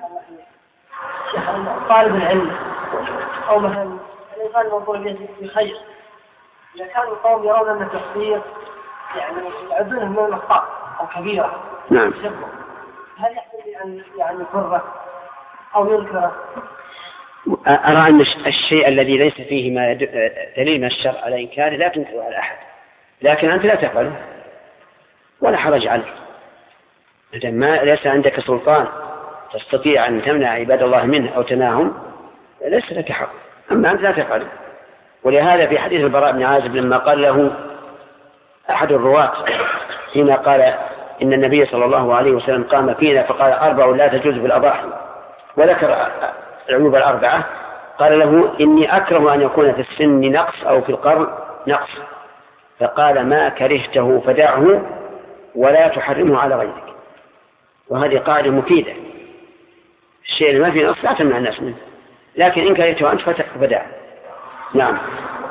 [SPEAKER 3] طالب العلم أو مثلا الإنسان الموضوع بخير، إذا كان القوم يرون أن التصديق يعني يعدونه من الأخطاء أو كبيرة،
[SPEAKER 2] نعم،
[SPEAKER 3] هل يحتاج أن يعني يكره أو ينكره؟
[SPEAKER 2] أرى أن الشيء الذي ليس فيه ما دليل من الشرع على إنكاره لا تنكره على أحد، لكن أنت لا تفعله ولا حرج عليك، إذا ما ليس عندك سلطان تستطيع أن تمنع عباد الله منه أو تناهم ليس لك حق، أما أنت لا تفعله. ولهذا في حديث البراء بن عازب لما قال له أحد الرواة حين قال إن النبي صلى الله عليه وسلم قام فينا فقال 4 لا تجوز بالأضاحي، وذكر العيوب 4، قال له إني أكره أن يكون في السن نقص أو في القرن نقص، فقال ما كرهته فدعه ولا تحرمه على غيرك. وهذه قاعدة مفيدة، الشيء اللي ما فيه نقص لا تمنع الناس منه، لكن إن كرهته أنت فدعه. نعم.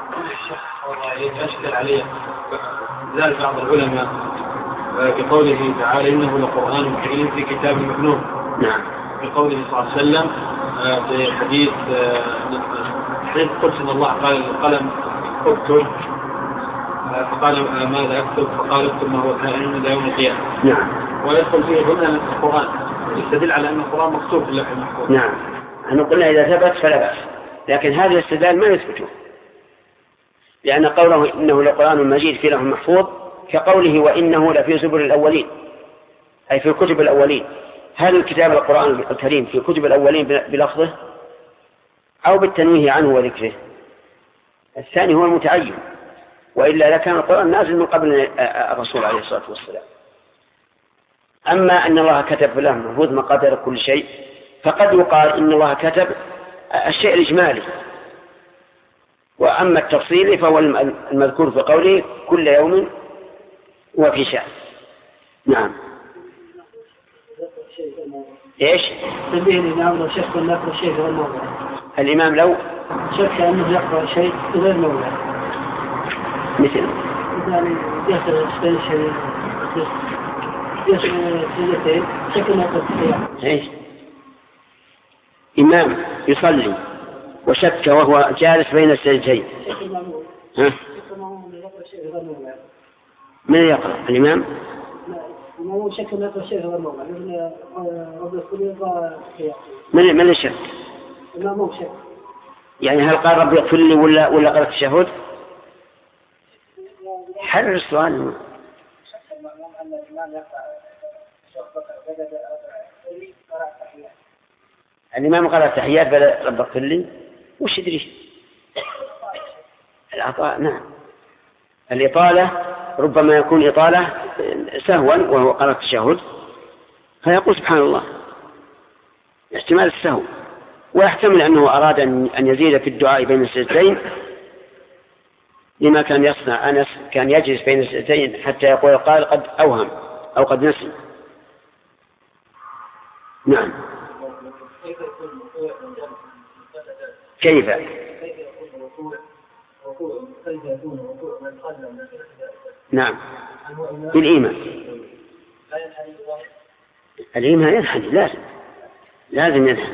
[SPEAKER 8] يشكل عليه ذلك بعض العلماء بقوله تعالى إنه لقرآن كريم في كتاب مكنون.
[SPEAKER 2] نعم.
[SPEAKER 8] بقوله صلى الله عليه وسلم في حديث قدس إن الله قال القلم اكتب، فقال ماذا اكتب؟ فقال اكتب ما هو كائن إلى يوم القيامة.
[SPEAKER 2] نعم.
[SPEAKER 8] ويدخل فيه ضمن القرآن، يستدل على أن القرآن مكتوب في اللوح المحفوظ.
[SPEAKER 2] نعم. أنا قلنا إذا ثبت فلا بأس، لكن هذا الاستدلال ما يثبته، لأن قوله إنه لقرآن مجيد في لوح محفوظ كقوله وإنه لفي زبر الأولين، أي في الكتب الأولين. هل الكتاب القرآن الكريم في الكتب الأولين بلفظه أو بالتنويه عنه وذكره؟ الثاني هو المتعين، وإلا لكان القرآن نازل من قبل الرسول عليه الصلاة والسلام. أما أن الله كتب في اللوح المحفوظ مقادير كل شيء، فقد يقال إن الله كتب الشيء الإجمالي وأما التفصيل فهو المذكور في قوله كل يوم وفي شأن. نعم. إيش؟
[SPEAKER 3] تنبيه الإمام لو شك أن يقرأ شيء غير موضع.
[SPEAKER 2] الإمام لو
[SPEAKER 3] شك أنه يقرأ شيء غير موضع.
[SPEAKER 2] مثل
[SPEAKER 3] يعني يقرأ شيء سجدتين شك أنه يقرأ
[SPEAKER 2] إيش؟ إمام يصلي وشك وهو جالس بين السجدتين. من يقرأ؟ الإمام؟
[SPEAKER 3] مو شك أنه يقرأ شيء غير موضع.
[SPEAKER 2] من الشك؟
[SPEAKER 3] لا مو شك.
[SPEAKER 2] يعني هل قال رب يغفر لي ولا قال التشهد؟ حرر السؤال. الإمام قال التحيات بل رب اغفر لي وش يدري؟ العطاء. نعم. الإطالة ربما يكون إطالة سهوا وهو قال التشهد فيقول سبحان الله، احتمال السهو، ويحتمل أنه أراد أن يزيد في الدعاء بين السجدتين لما كان يصنع أنس، كان يجلس بين السجدتين حتى يقول قال قد أوهم أو قد نسي. نعم. كيف؟ نعم. بالإيمان. الإيمان ينحني، لازم ينحني.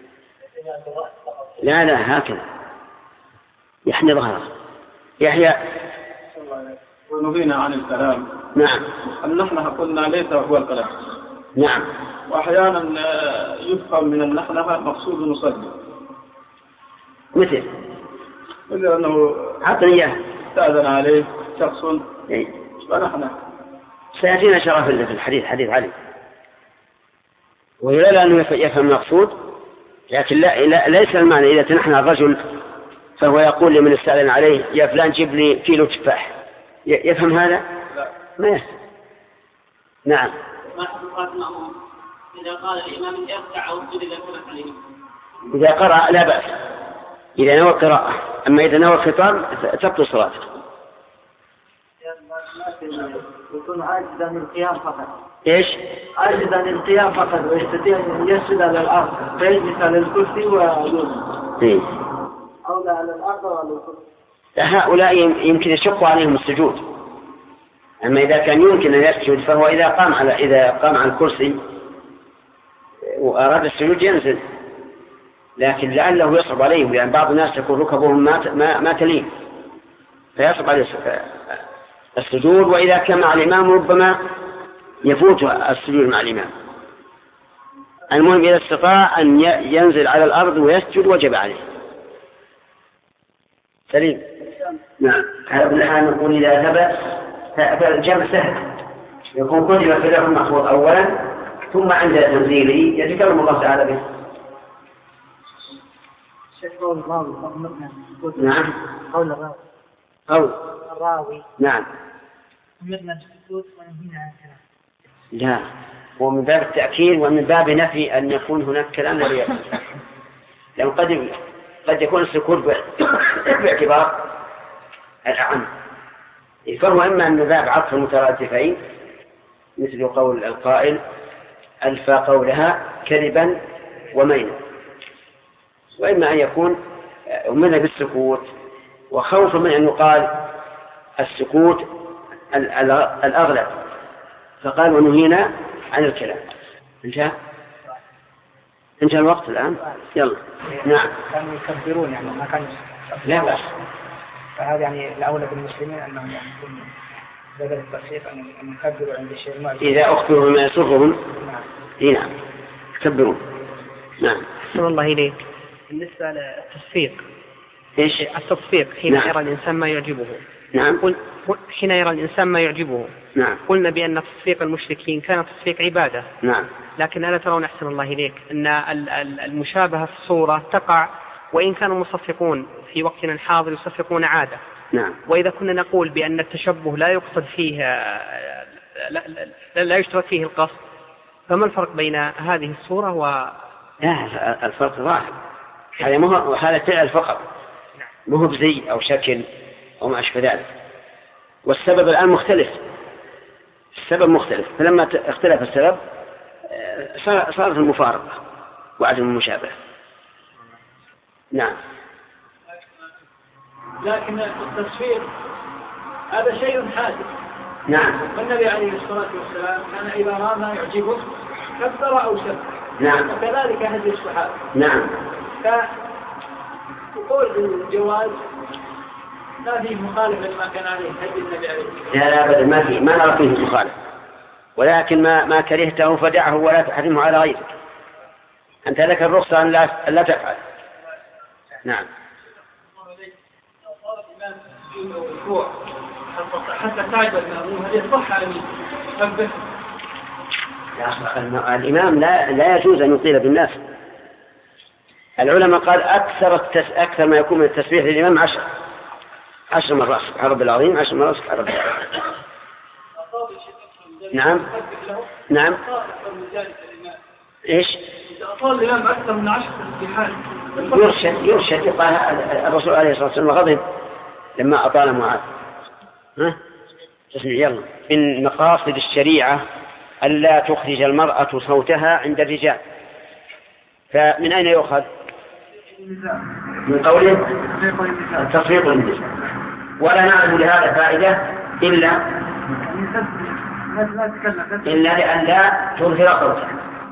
[SPEAKER 2] لا هكذا يحني ظهره. يحيى.
[SPEAKER 7] ونهينا عن الكلام.
[SPEAKER 2] نعم.
[SPEAKER 7] النحنة قلنا ليس هو الكلام.
[SPEAKER 2] نعم.
[SPEAKER 7] وأحيانا يفهم من النحنة مقصود نصلي.
[SPEAKER 2] مثل
[SPEAKER 7] أنه
[SPEAKER 2] عطية
[SPEAKER 7] استأذن عليه شخص فنحن
[SPEAKER 2] سيأتينا شرف في الحديث، حديث علي، ويلا أنه يفهم المقصود، لكن لا ليس المعنى إذا تنحنى الرجل فهو يقول لمن استأذن عليه يا فلان جيب لي كيلو تفاح، يفهم هذا؟
[SPEAKER 7] لا.
[SPEAKER 2] ما يفهم. نعم.
[SPEAKER 9] إذا قال الإمام يركع أو يسجد إذا كانت عليه.
[SPEAKER 2] إذا قرأ لا بأس إذا نوى قراءة، أما إذا نوى خطاب تبطل صلاته.
[SPEAKER 3] يكون عاجزا عن القيام فقط.
[SPEAKER 2] إيش؟
[SPEAKER 3] عاجزا عن القيام فقط ويستطيع أن يسجد على الأرض فيجلس على الكرسي ويقول. أو لا على الأرض ولا على الكرسي.
[SPEAKER 2] هؤلاء يمكن يشق عليهم السجود، أما إذا كان يمكن أن يسجد فهو إذا قام على الكرسي وأراد السجود ينزل، لكن لعله يصعب عليهم، لأن بعض الناس يكون ركبهم ما تلين فيصعب عليه السجود، وإذا كان مع الإمام ربما يفوت السجود مع الإمام. المهم إذا استطاع أن ينزل على الأرض ويسجد وجب عليه. سليم. نعم. هذا نقول إذا ثبت فالجمع سهل، يكون كل ما في المحفوظ أولا ثم عند تنزيله يتكلم الله تعالى به. نعم.
[SPEAKER 3] قول الراوي.
[SPEAKER 2] نعم.
[SPEAKER 3] أمرنا بالسكوت ونهينا عن الكلام.
[SPEAKER 2] لا، ومن باب التأكيد ومن باب نفي أن يكون هناك كلام لا يأتي، لأن قد يكون السكوت باعتبار الأعم، فهو إما من باب عطف المترادفين مثل قول القائل ألفى قولها كذبا ومينا، وإما أن يكون أمرنا بالسكوت وخوفا من أن يقال السكوت الأغلب فقال ونهينا عن الكلام. انتهى الوقت الآن. يلا. نعم.
[SPEAKER 3] كانوا يكبرون يعني ما كانوا.
[SPEAKER 2] لا بأس.
[SPEAKER 3] فهذا يعني الأولى بالمسلمين أنهم يكونوا بدل التصحيح أن يكبروا عند الشيء ما.
[SPEAKER 2] إذا أخبروا ما يسرهم.
[SPEAKER 3] نعم.
[SPEAKER 2] نعم. يكبرون. نعم.
[SPEAKER 10] أحسن الله إليك. بالنسبة للتصفيق.
[SPEAKER 2] إيش؟
[SPEAKER 10] التصفيق حين
[SPEAKER 2] نعم.
[SPEAKER 10] يرى الإنسان ما يعجبه.
[SPEAKER 2] نعم.
[SPEAKER 10] حين يرى الإنسان ما يعجبه.
[SPEAKER 2] نعم.
[SPEAKER 10] قلنا بأن تصفيق المشركين كان تصفيق عبادة.
[SPEAKER 2] نعم.
[SPEAKER 10] لكن ألا ترون أحسن الله إليك أن المشابهة في الصورة تقع وإن كانوا مصفقون في وقتنا الحاضر يصفقون عادة.
[SPEAKER 2] نعم.
[SPEAKER 10] وإذا كنا نقول بأن التشبه لا يقصد فيه لا يشترط فيه القصد، فما الفرق بين هذه الصورة
[SPEAKER 2] لا، الفرق ظاهر. هذا فعل فقط. مو بزي أو شكل أو ما أشبه ذلك. والسبب الآن مختلف، السبب مختلف، فلما اختلف السبب صارت المفارقة وعدم المشابهة. نعم.
[SPEAKER 8] لكن التصوير هذا شيء حادث.
[SPEAKER 2] نعم.
[SPEAKER 8] والنبي عليه الصلاة والسلام كان إذا رأى ما يعجبه كبر أو سبح.
[SPEAKER 2] نعم.
[SPEAKER 8] وكذلك هدي الصحابة.
[SPEAKER 2] نعم.
[SPEAKER 8] فقول الجواز لا فيه مخالف لما كان عليه هدي النبي عليه الصلاة والسلام.
[SPEAKER 2] لا أبدا، ما نرى فيه مخالف، ولكن ما كرهته فدعه ولا تحرمه على غيرك. أنت لك الرخصة أن لا تفعل. نعم.
[SPEAKER 8] حتى تعب المأموم هل يصح على مين؟
[SPEAKER 2] الإمام لا يجوز أن يطيل بالناس. العلماء قال أكثر ما يكون من التسبيح للإمام 10 مرات سبحان ربي العظيم، 10 مرات سبحان ربي العظيم. نعم. نعم. إيش؟
[SPEAKER 8] إذا أطال الإمام أكثر من 10 تسبيحات
[SPEAKER 2] يرشد. يقال الرسول عليه الصلاة والسلام غضب لما أطال معاذ. تسمع يلا. من مقاصد الشريعة ألا تخرج المرأة صوتها عند الرجال. فمن أين يؤخذ؟ من قوله التصفيق للنساء. ولا نعلم لهذا فائدة إلا لأن لا تظهر صوتها.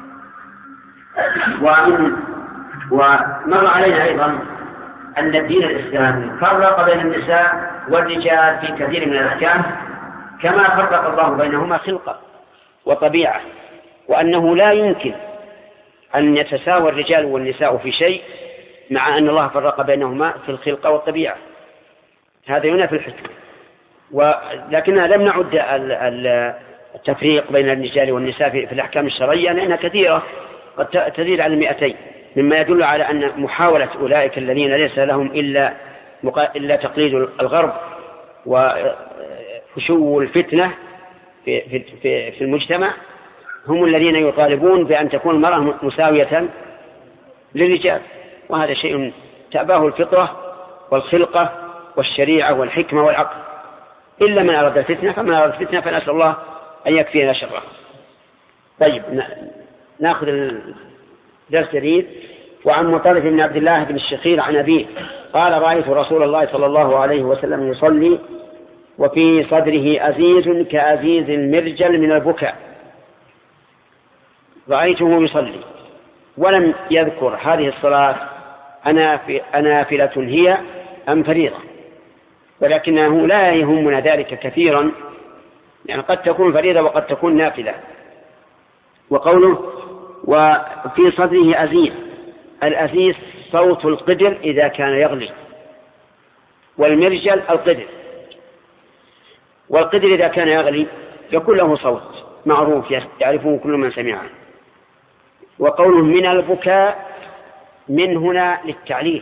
[SPEAKER 2] ومر علينا أيضا أن الدين الإسلامي فرق بين النساء والرجال في كثير من الأحكام كما فرق الله بينهما خلقة وطبيعة، وأنه لا يمكن أن يتساوى الرجال والنساء في شيء مع أن الله فرق بينهما في الخلقة والطبيعة. هذا ينافي الحكمة. ولكننا لم نعد التفريق بين الرجال والنساء في الأحكام الشرعية لأنها كثيرة قد تزيد على 200، مما يدل على أن محاولة أولئك الذين ليس لهم إلا تقليد الغرب وفشو الفتنة في المجتمع هم الذين يطالبون بأن تكون المرأة مساوية للرجال، وهذا شيء تأباه الفطرة والخلقة والشريعة والحكمة والعقل، إلا من أراد الفتنة. فمن أراد الفتنة فنسأل الله أن يكفينا شره. طيب نأخذ الدرس جديد. وعن مطرف بن عبد الله بن الشخير عن أبيه قال رأيت رسول الله صلى الله عليه وسلم يصلي وفي صدره أزيز كأزيز المرجل من البكاء. رأيته يصلي ولم يذكر هذه الصلاة أنافلة هي أم فريضة، ولكنه لا يهمنا ذلك كثيرا، يعني قد تكون فريضة وقد تكون نافلة. وقوله وفي صدره أزيز، الأزيز صوت القدر إذا كان يغلي، والمرجل القدر، والقدر إذا كان يغلي يكون له صوت معروف يعرفه كل من سمعه. وقوله من البكاء من هنا للتعليل،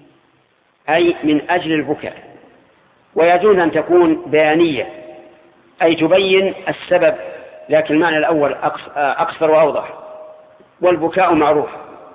[SPEAKER 2] أي من أجل البكاء، ويجوز أن تكون بيانية أي تبين السبب، لكن المعنى الأول أكثر وأوضح. والبكاء معروف،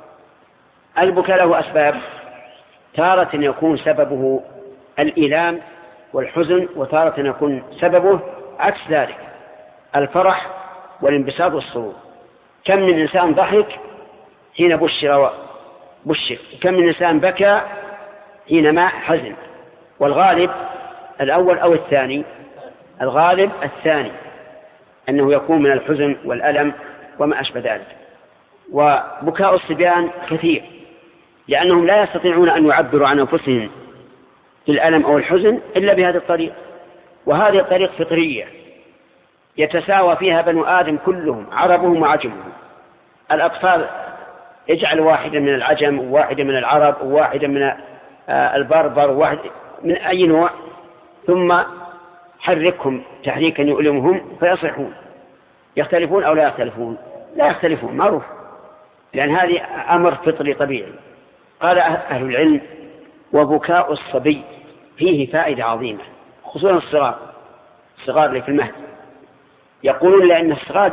[SPEAKER 2] البكاء له أسباب، تارة يكون سببه الإيلام والحزن، وتارة يكون سببه عكس ذلك الفرح والانبساط والسرور. كم من إنسان ضحك حين بشر، كم من إنسان بكى حينما حزن. والغالب الأول أو الثاني، الغالب الثاني أنه يكون من الحزن والألم وما أشبه ذلك. وبكاء الصبيان كثير لأنهم لا يستطيعون أن يعبروا عن أنفسهم في الألم أو الحزن إلا بهذه الطريقة، وهذه الطريقة فطرية يتساوى فيها بنو آدم كلهم عربهم وعجمهم. الأطفال اجعل واحدا من العجم وواحدا من العرب وواحدا من البربر وواحد من أي نوع، ثم حركهم تحريكا يؤلمهم فيصيحون. يختلفون أو لا يختلفون؟ لا يختلفون، معروف، لأن هذه أمر فطري طبيعي. قال أهل العلم وبكاء الصبي فيه فائدة عظيمة، خصوصا الصغار اللي في المهد. يقولون لأن الصغار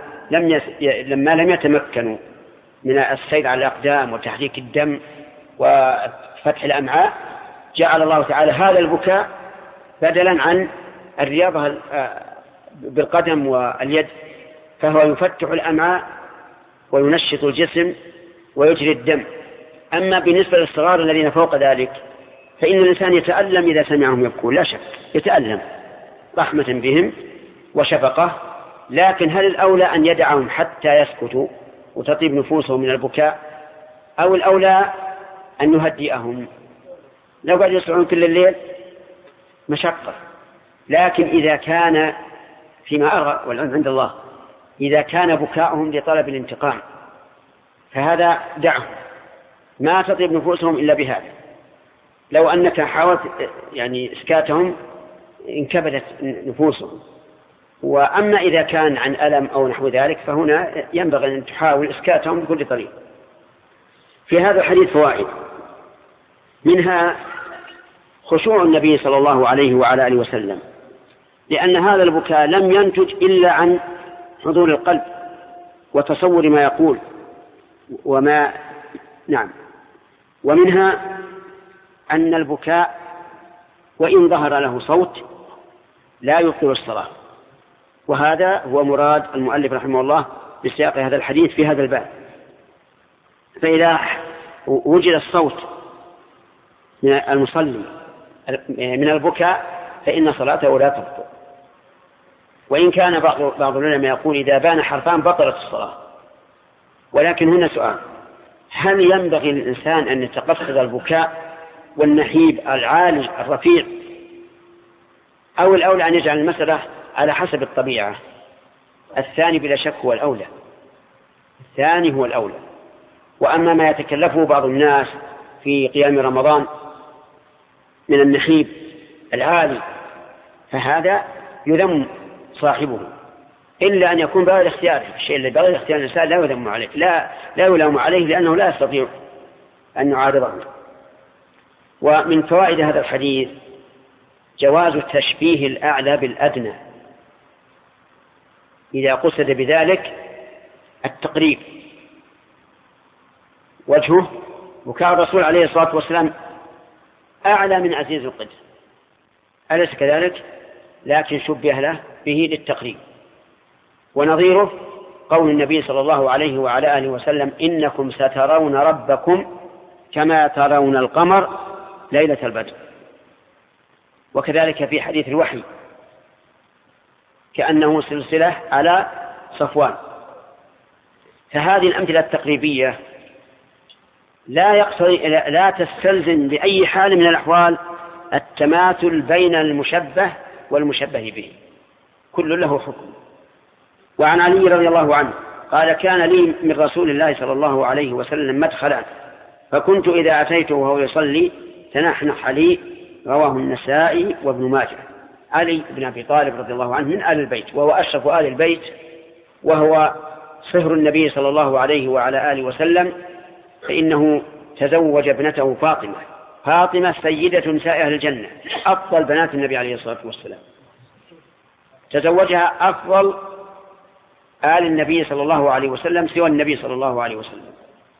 [SPEAKER 2] لما لم يتمكنوا من السير على الأقدام وتحريك الدم وفتح الأمعاء جعل الله تعالى هذا البكاء بدلا عن الرياضة بالقدم واليد، فهو يفتح الأمعاء وينشط الجسم ويجري الدم. أما بالنسبة للصغار الذين فوق ذلك فإن الإنسان يتألم إذا سمعهم يبكون، لا شك يتألم رحمة بهم وشفقة، لكن هل الأولى أن يدعهم حتى يسكتوا وتطيب نفوسهم من البكاء، أو الأولى أن يهدئهم؟ لو قاعد يصعون كل الليل مشقة، لكن إذا كان فيما أرى والعلم عند الله إذا كان بكاؤهم لطلب الانتقام فهذا دعهم، ما تطيب نفوسهم إلا بهذا. لو أنك حاولت يعني إسكاتهم انكبدت نفوسهم. وأما إذا كان عن ألم أو نحو ذلك فهنا ينبغي أن تحاول إسكاتهم بكل طريق. في هذا الحديث فوائد، منها خشوع النبي صلى الله عليه وعلى آله وسلم، لأن هذا البكاء لم ينتج إلا عن حضور القلب وتصور ما يقول وما ومنها أن البكاء وإن ظهر له صوت لا يبطل الصلاة، وهذا هو مراد المؤلف رحمه الله بسياق هذا الحديث في هذا الباب. فإذا وجد الصوت من المصلي من البكاء فإن صلاته لا تبطل، وإن كان بعض العلماء يقول إذا بان حرفان بطلت الصلاة. ولكن هنا سؤال، هل ينبغي للإنسان أن يتقصد البكاء والنحيب العالي الرفيع، أو الأولى أن يجعل المسألة على حسب الطبيعة؟ الثاني بلا شك هو الأولى، الثاني هو الأولى. وأما ما يتكلفه بعض الناس في قيام رمضان من النحيب العالي فهذا يذم صاحبه، إلا أن يكون بغير اختياره. الشيء اللي بغير اختيار الإنسان لا يذم عليه، لا يلام عليه، لأنه لا يستطيع أن يعارضه. ومن فوائد هذا الحديث جواز تشبيه الأعلى بالأدنى إذا قصد بذلك التقريب. وجهه بكاء الرسول عليه الصلاة والسلام أعلى من عزيز القدر، أليس كذلك؟ لكن شبه له به للتقريب. ونظيره قول النبي صلى الله عليه وعلى آله وسلم: إنكم سترون ربكم كما ترون القمر ليلة البدر. وكذلك في حديث الوحي كأنه سلسلة على صفوان. فهذه الأمثلة التقريبية لا تستلزم بأي حال من الأحوال التماثل بين المشبه والمشبه به، كل له حكم. وعن علي رضي الله عنه قال: كان لي من رسول الله صلى الله عليه وسلم مدخلا، فكنت إذا أتيته وهو يصلي تنحنح لي. رواه النسائي وابن ماجه. علي بن أبي طالب رضي الله عنه من آل البيت، وهو أشرف آل البيت، وهو صهر النبي صلى الله عليه وعلى آله وسلم، فإنه تزوج ابنته فاطمة سيدة نساء أهل الجنة، أفضل بنات النبي عليه الصلاة والسلام، تزوجها أفضل آل النبي صلى الله عليه وسلم سوى النبي صلى الله عليه وسلم.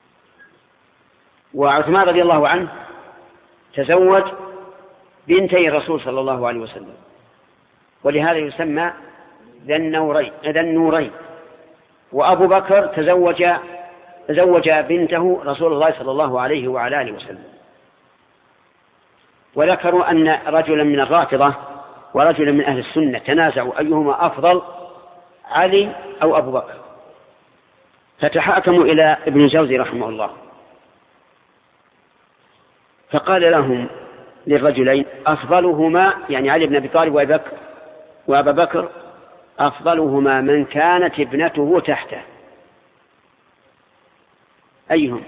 [SPEAKER 2] وعثمان رضي الله عنه تزوج بنتي الرسول صلى الله عليه وسلم، ولهذا يسمى ذا النورين. وأبو بكر تزوج بنته رسول الله صلى الله عليه وعلى آله وسلم. وذكروا أن رجلا من الرافضة ورجلا من أهل السنة تنازعوا أيهما أفضل، علي أو أبو بكر، فتحاكموا إلى ابن الجوزي رحمه الله، فقال لهم للرجلين: أفضلهما يعني علي بن أبي طالب وأبا بكر أفضلهما من كانت ابنته تحته. أيهم؟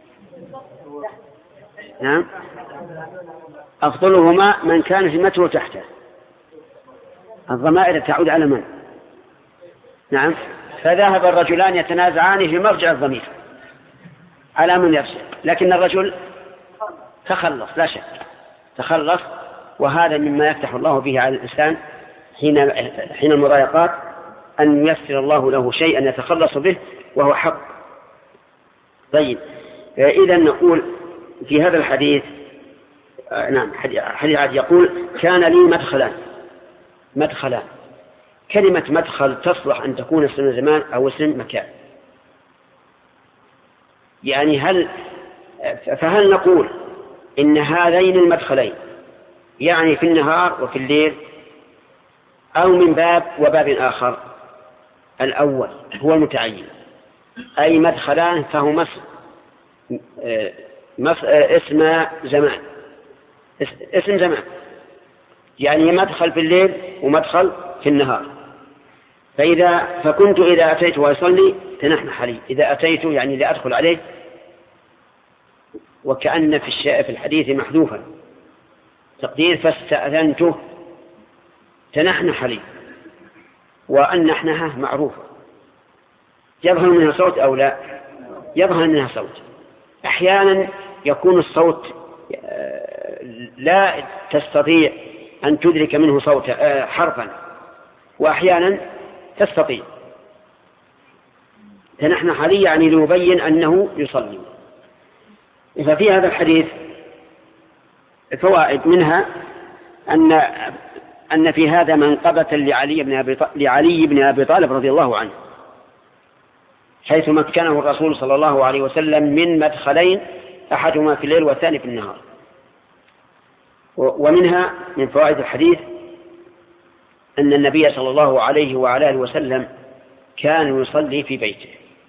[SPEAKER 2] نعم، أفضلهما من كانت ابنته تحته. الضمائر تعود على من؟ نعم. فذهب الرجلان يتنازعان في مرجع الضمير على من يفسد، لكن الرجل تخلص، لا شك تخلص. وهذا مما يفتح الله به على الإنسان حين المضايقات، أن ييسر الله له شيئا يتخلص به وهو حق. طيب، إذا نقول في هذا الحديث نعم حديث عادي يقول كان لي مدخلان. كلمة مدخل تصلح أن تكون اسم زمان أو اسم مكان. يعني فهل نقول إن هذين المدخلين يعني في النهار وفي الليل، أو من باب وباب آخر؟ الأول هو المتعين، أي مدخلان فهو اسم زمان، يعني مدخل في الليل ومدخل في النهار. فكنت إذا أتيت ويصلي تنحنح لي، إذا أتيت يعني لأدخل عليه، وكأن في الحديث محذوفا تقدير فاستأذنته تنحنح لي، والنحنحة معروفة يظهر منها صوت أو لا يظهر منها صوت. أحيانا يكون الصوت لا تستطيع أن تدرك منه صوت حرفا، وأحيانا تستطيع. تنحنح لي يعني ليبين أنه يصلي. ففي هذا الحديث فوائد، منها أن في هذا منقبة لعلي بن أبي طالب رضي الله عنه، حيث مكنه الرسول صلى الله عليه وسلم من مدخلين، أحدهما في الليل والثاني في النهار. ومنها من فوائد الحديث أن النبي صلى الله عليه وعلى آله وسلم كان يصلي في بيته،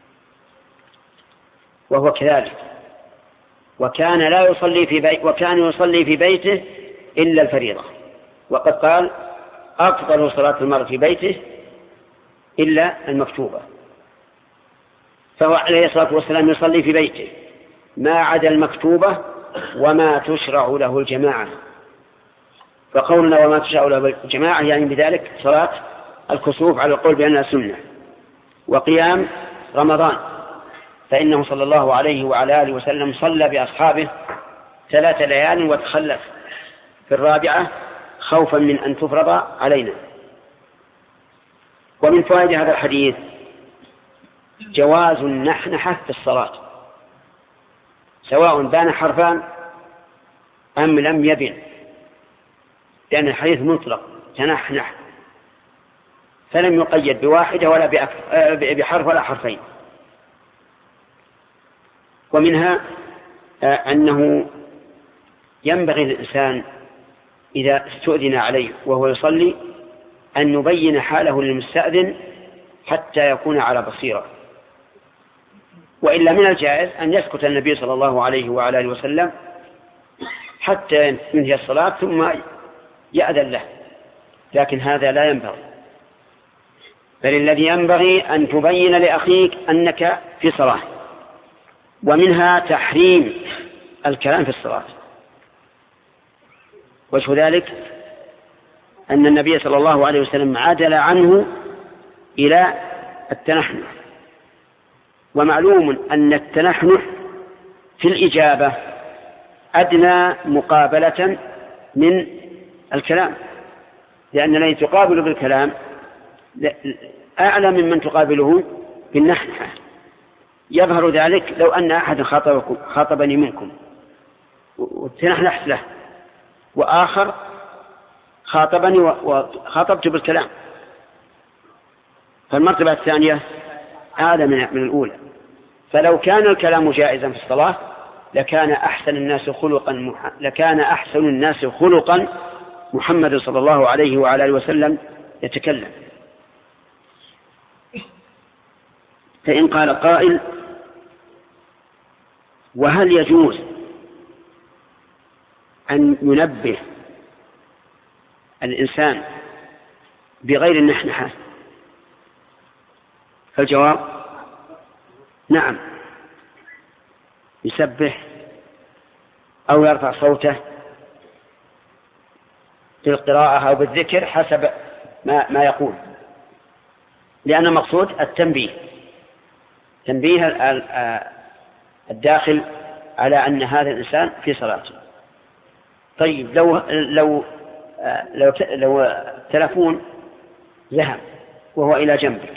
[SPEAKER 2] وهو كذلك، وكان يصلي في بيته إلا الفريضة، وقد قال أفضل صلاة المرء في بيته إلا المكتوبة. فهو عليه الصلاة والسلام يصلي في بيته ما عدا المكتوبة وما تشرع له الجماعة. فقولنا وما تشرع له الجماعة يعني بذلك صلاة الكسوف على القول بأنها سنة، وقيام رمضان، فإنه صلى الله عليه وعلى آله وسلم صلى بأصحابه 3 ليال وتخلف في الرابعة خوفا من أن تفرض علينا. ومن فوائد هذا الحديث جواز النحنحة في الصلاة، سواء بان حرفان أم لم يبن، لأن الحديث مطلق تنحنح، فلم يقيد بواحدة ولا بحرف ولا حرفين. ومنها أنه ينبغي للإنسان إذا استؤذن عليه وهو يصلي أن يبين حاله للمستأذن حتى يكون على بصيرة، وإلا من الجائز أن يسكت النبي صلى الله عليه وعلى آله وسلم حتى ينهي الصلاة ثم يأذن له، لكن هذا لا ينبغي، بل الذي ينبغي أن تبين لأخيك أنك في صلاة. ومنها تحريم الكلام في الصلاة. وجه ذلك أن النبي صلى الله عليه وسلم عدل عنه إلى التنحنح، ومعلوم أن التنحنح في الإجابة أدنى مقابلة من الكلام، لأن الذي تقابل بالكلام أعلى ممن تقابله بالنحنحة. يظهر ذلك لو أن أحد خاطبني منكم وتنحنحت له، وآخر خاطبني وخاطبت بالكلام، فالمرتبة الثانية أعلى من الأولى. فلو كان الكلام جائزا في الصلاة لكان أحسن الناس خلقا محمد صلى الله عليه وعلى آله وسلم يتكلم. فإن قال قائل: وهل يجوز أن ينبه الإنسان بغير النحنحة؟ فالجواب: نعم، يسبح أو يرفع صوته بالقراءة أو بالذكر حسب ما يقول، لأن المقصود التنبيه، تنبيه الداخل على أن هذا الإنسان في صلاته. طيب لو تلفون ذهب وهو إلى جنبك،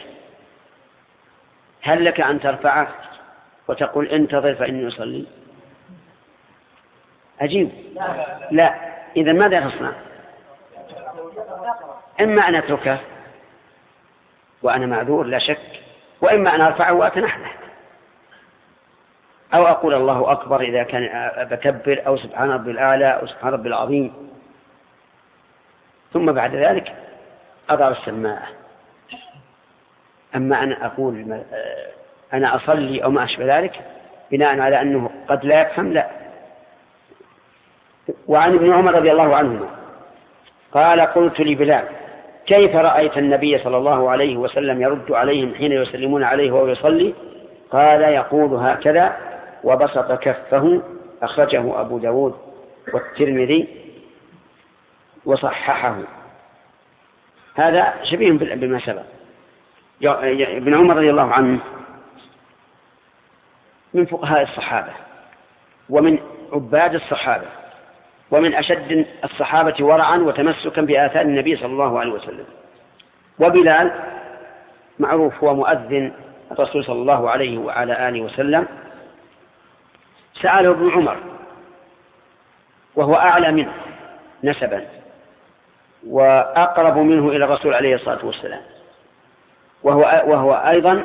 [SPEAKER 2] هل لك أن ترفعه وتقول انتظر فإني أصلي؟ أجيب لا. إذا ماذا نصنع؟ إما أن أتركه وأنا معذور لا شك، وإما أن أرفعه وأتنحنح، أو أقول الله أكبر إذا كان بكبر، أو سبحان ربي الأعلى، أو سبحان ربي العظيم، ثم بعد ذلك أضع السماعة. أما أنا أقول أنا أصلي أو ما أشبه ذلك بناء على أنه قد لا يفهم، لا. وعن ابن عمر رضي الله عنهما قال قلت لبلال كيف رأيت النبي صلى الله عليه وسلم يرد عليهم حين يسلمون عليه وهو يصلي؟ قال يقول هكذا وبسط كفه. أخرجه أبو داود والترمذي وصححه. هذا شبيه بما سبق. ابن عمر رضي الله عنه من فقهاء الصحابة ومن عباد الصحابة ومن أشد الصحابة ورعا وتمسكا بآثار النبي صلى الله عليه وسلم. وبلال معروف هو مؤذن الرسول صلى الله عليه وعلى آله وسلم. سأله ابن عمر وهو أعلى منه نسبا وأقرب منه إلى الرسول عليه الصلاة والسلام، وهو أيضا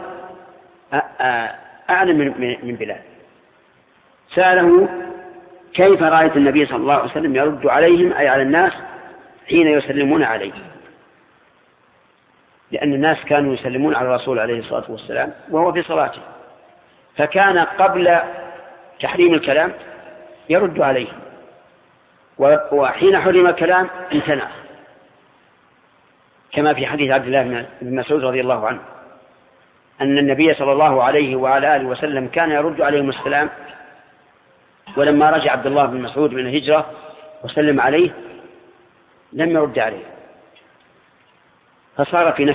[SPEAKER 2] أعلم من بلال. سأله كيف رأيت النبي صلى الله عليه وسلم يرد عليهم أي على الناس حين يسلمون عليه، لأن الناس كانوا يسلمون على الرسول عليه الصلاة والسلام وهو في صلاته، فكان قبل تحريم الكلام يرد عليهم، وحين حرم الكلام امتنع، كما في حديث عبد الله بن مسعود رضي الله عنه أن النبي صلى الله عليه وعلى آله وسلم كان يرد عليهم السلام، ولما رجع عبد الله بن مسعود من الهجرة وسلم عليه لم يرد عليه، فصار في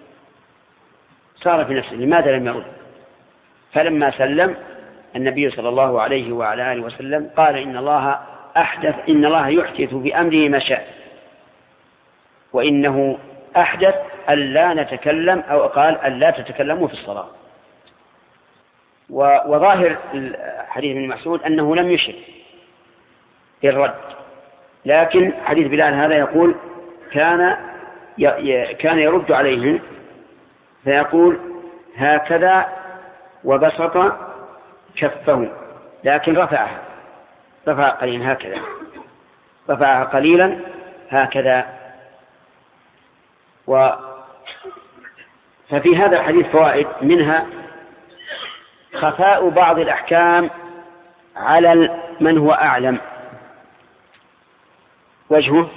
[SPEAKER 2] نفسه لماذا لم يرد؟ فلما سلم النبي صلى الله عليه وعلى آله وسلم قال إن الله يحدث بأمره ما شاء، وإنه أحدث ألا نتكلم، أو قال ألا تتكلموا في الصلاة. وظاهر حديث ابن مسعود أنه لم يشر بالرد، لكن حديث بلال هذا يقول كان يرد عليهم فيقول هكذا وبسط كفه، لكن رفع قليلا هكذا، رفعها قليلا هكذا. ففي هذا الحديث فوائد، منها خفاء بعض الأحكام على من هو أعلم. وجهه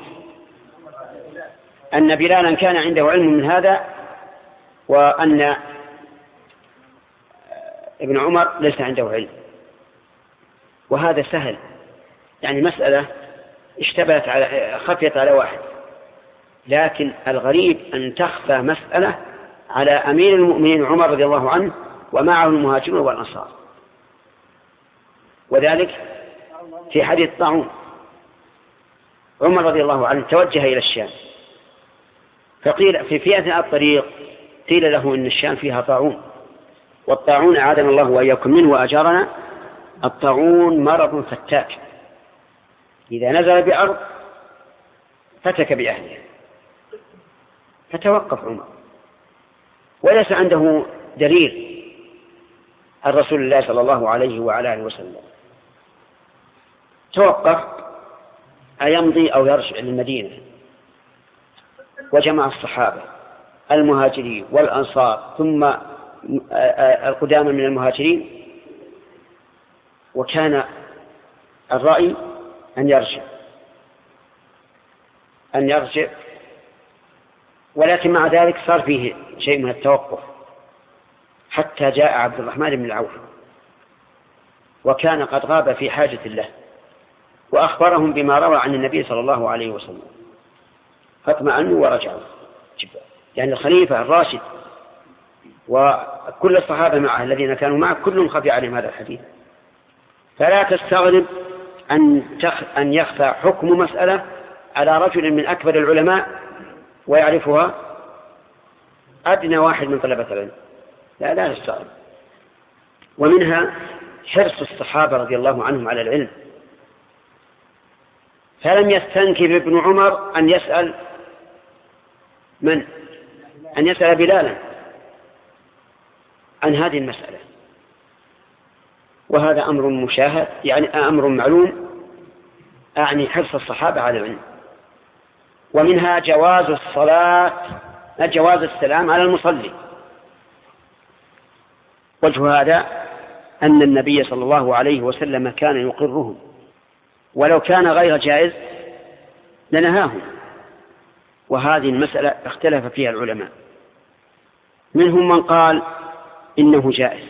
[SPEAKER 2] أن بلالا كان عنده علم من هذا، وأن ابن عمر ليس عنده علم، وهذا سهل، يعني مسألة اشتبهت خفيت على واحد، لكن الغريب أن تخفى مسألة على أمير المؤمنين عمر رضي الله عنه ومعه المهاجرون والأنصار. وذلك في حديث الطاعون، عمر رضي الله عنه توجه إلى الشام، فقيل في أثناء الطريق قيل له إن الشام فيها طاعون، والطاعون أعاذنا الله وإياكم منه وأجارنا. الطاعون مرض فتاك، إذا نزل بأرض فتك بأهله، فتوقف عمر، وليس عنده دليل عن رسول الله صلى الله عليه وعلى آله وسلم. توقف أيمضي أو يرجع للمدينة، وجمع الصحابة المهاجرين والأنصار ثم القدامى من المهاجرين، وكان الرأي أن يرجع، ولكن مع ذلك صار فيه شيء من التوقف، حتى جاء عبد الرحمن بن العوف وكان قد غاب في حاجة له، وأخبرهم بما روى عن النبي صلى الله عليه وسلم، فاطمأنوا ورجعوا، يعني الخليفة الراشد وكل الصحابة معه الذين كانوا معه كلهم خفي عليهم هذا الحديث. فلا تستغرب أن يخفى حكم مسألة على رجل من أكبر العلماء ويعرفها أدنى واحد من طلبة العلم، لا تستغرب. ومنها حرص الصحابة رضي الله عنهم على العلم، فلم يستنكف ابن عمر أن يسأل من؟ أن يسأل بلالا عن هذه المسألة، وهذا أمر مشاهد، يعني أمر معلوم، أعني حرص الصحابة على العلم. ومنها جواز السلام على المصلي. وجه هذا أن النبي صلى الله عليه وسلم كان يقرهم، ولو كان غير جائز لنهاهم، وهذه المسألة اختلف فيها العلماء، منهم من قال إنه جائز،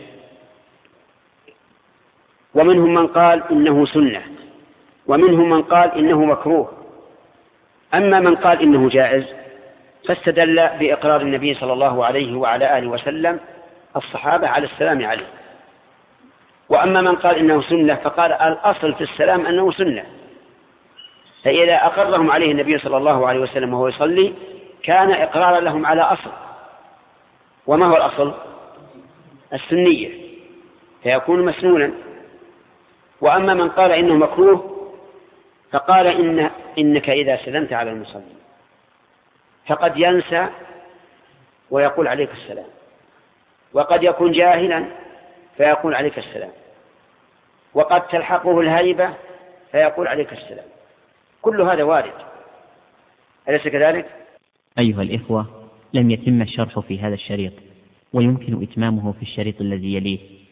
[SPEAKER 2] ومنهم من قال إنه سنة، ومنهم من قال إنه مكروه. أما من قال إنه جائز فاستدل بإقرار النبي صلى الله عليه وعلى آله وسلم الصحابة على السلام عليه. وأما من قال إنه سنة فقال الأصل في السلام أنه سنة، فإذا أقرهم عليه النبي صلى الله عليه وسلم وهو يصلي كان إقرارا لهم على أصل. وما هو الأصل؟ السنية، فيكون مسنونا. وأما من قال إنه مكروه فقال إنك إذا سلمت على المصلي فقد ينسى ويقول عليك السلام، وقد يكون جاهلا فيقول عليك السلام، وقد تلحقه الهيبة فيقول عليك السلام. كل هذا وارد، أليس كذلك؟
[SPEAKER 1] أيها الإخوة، لم يتم الشرح في هذا الشريط، ويمكن إتمامه في الشريط الذي يليه،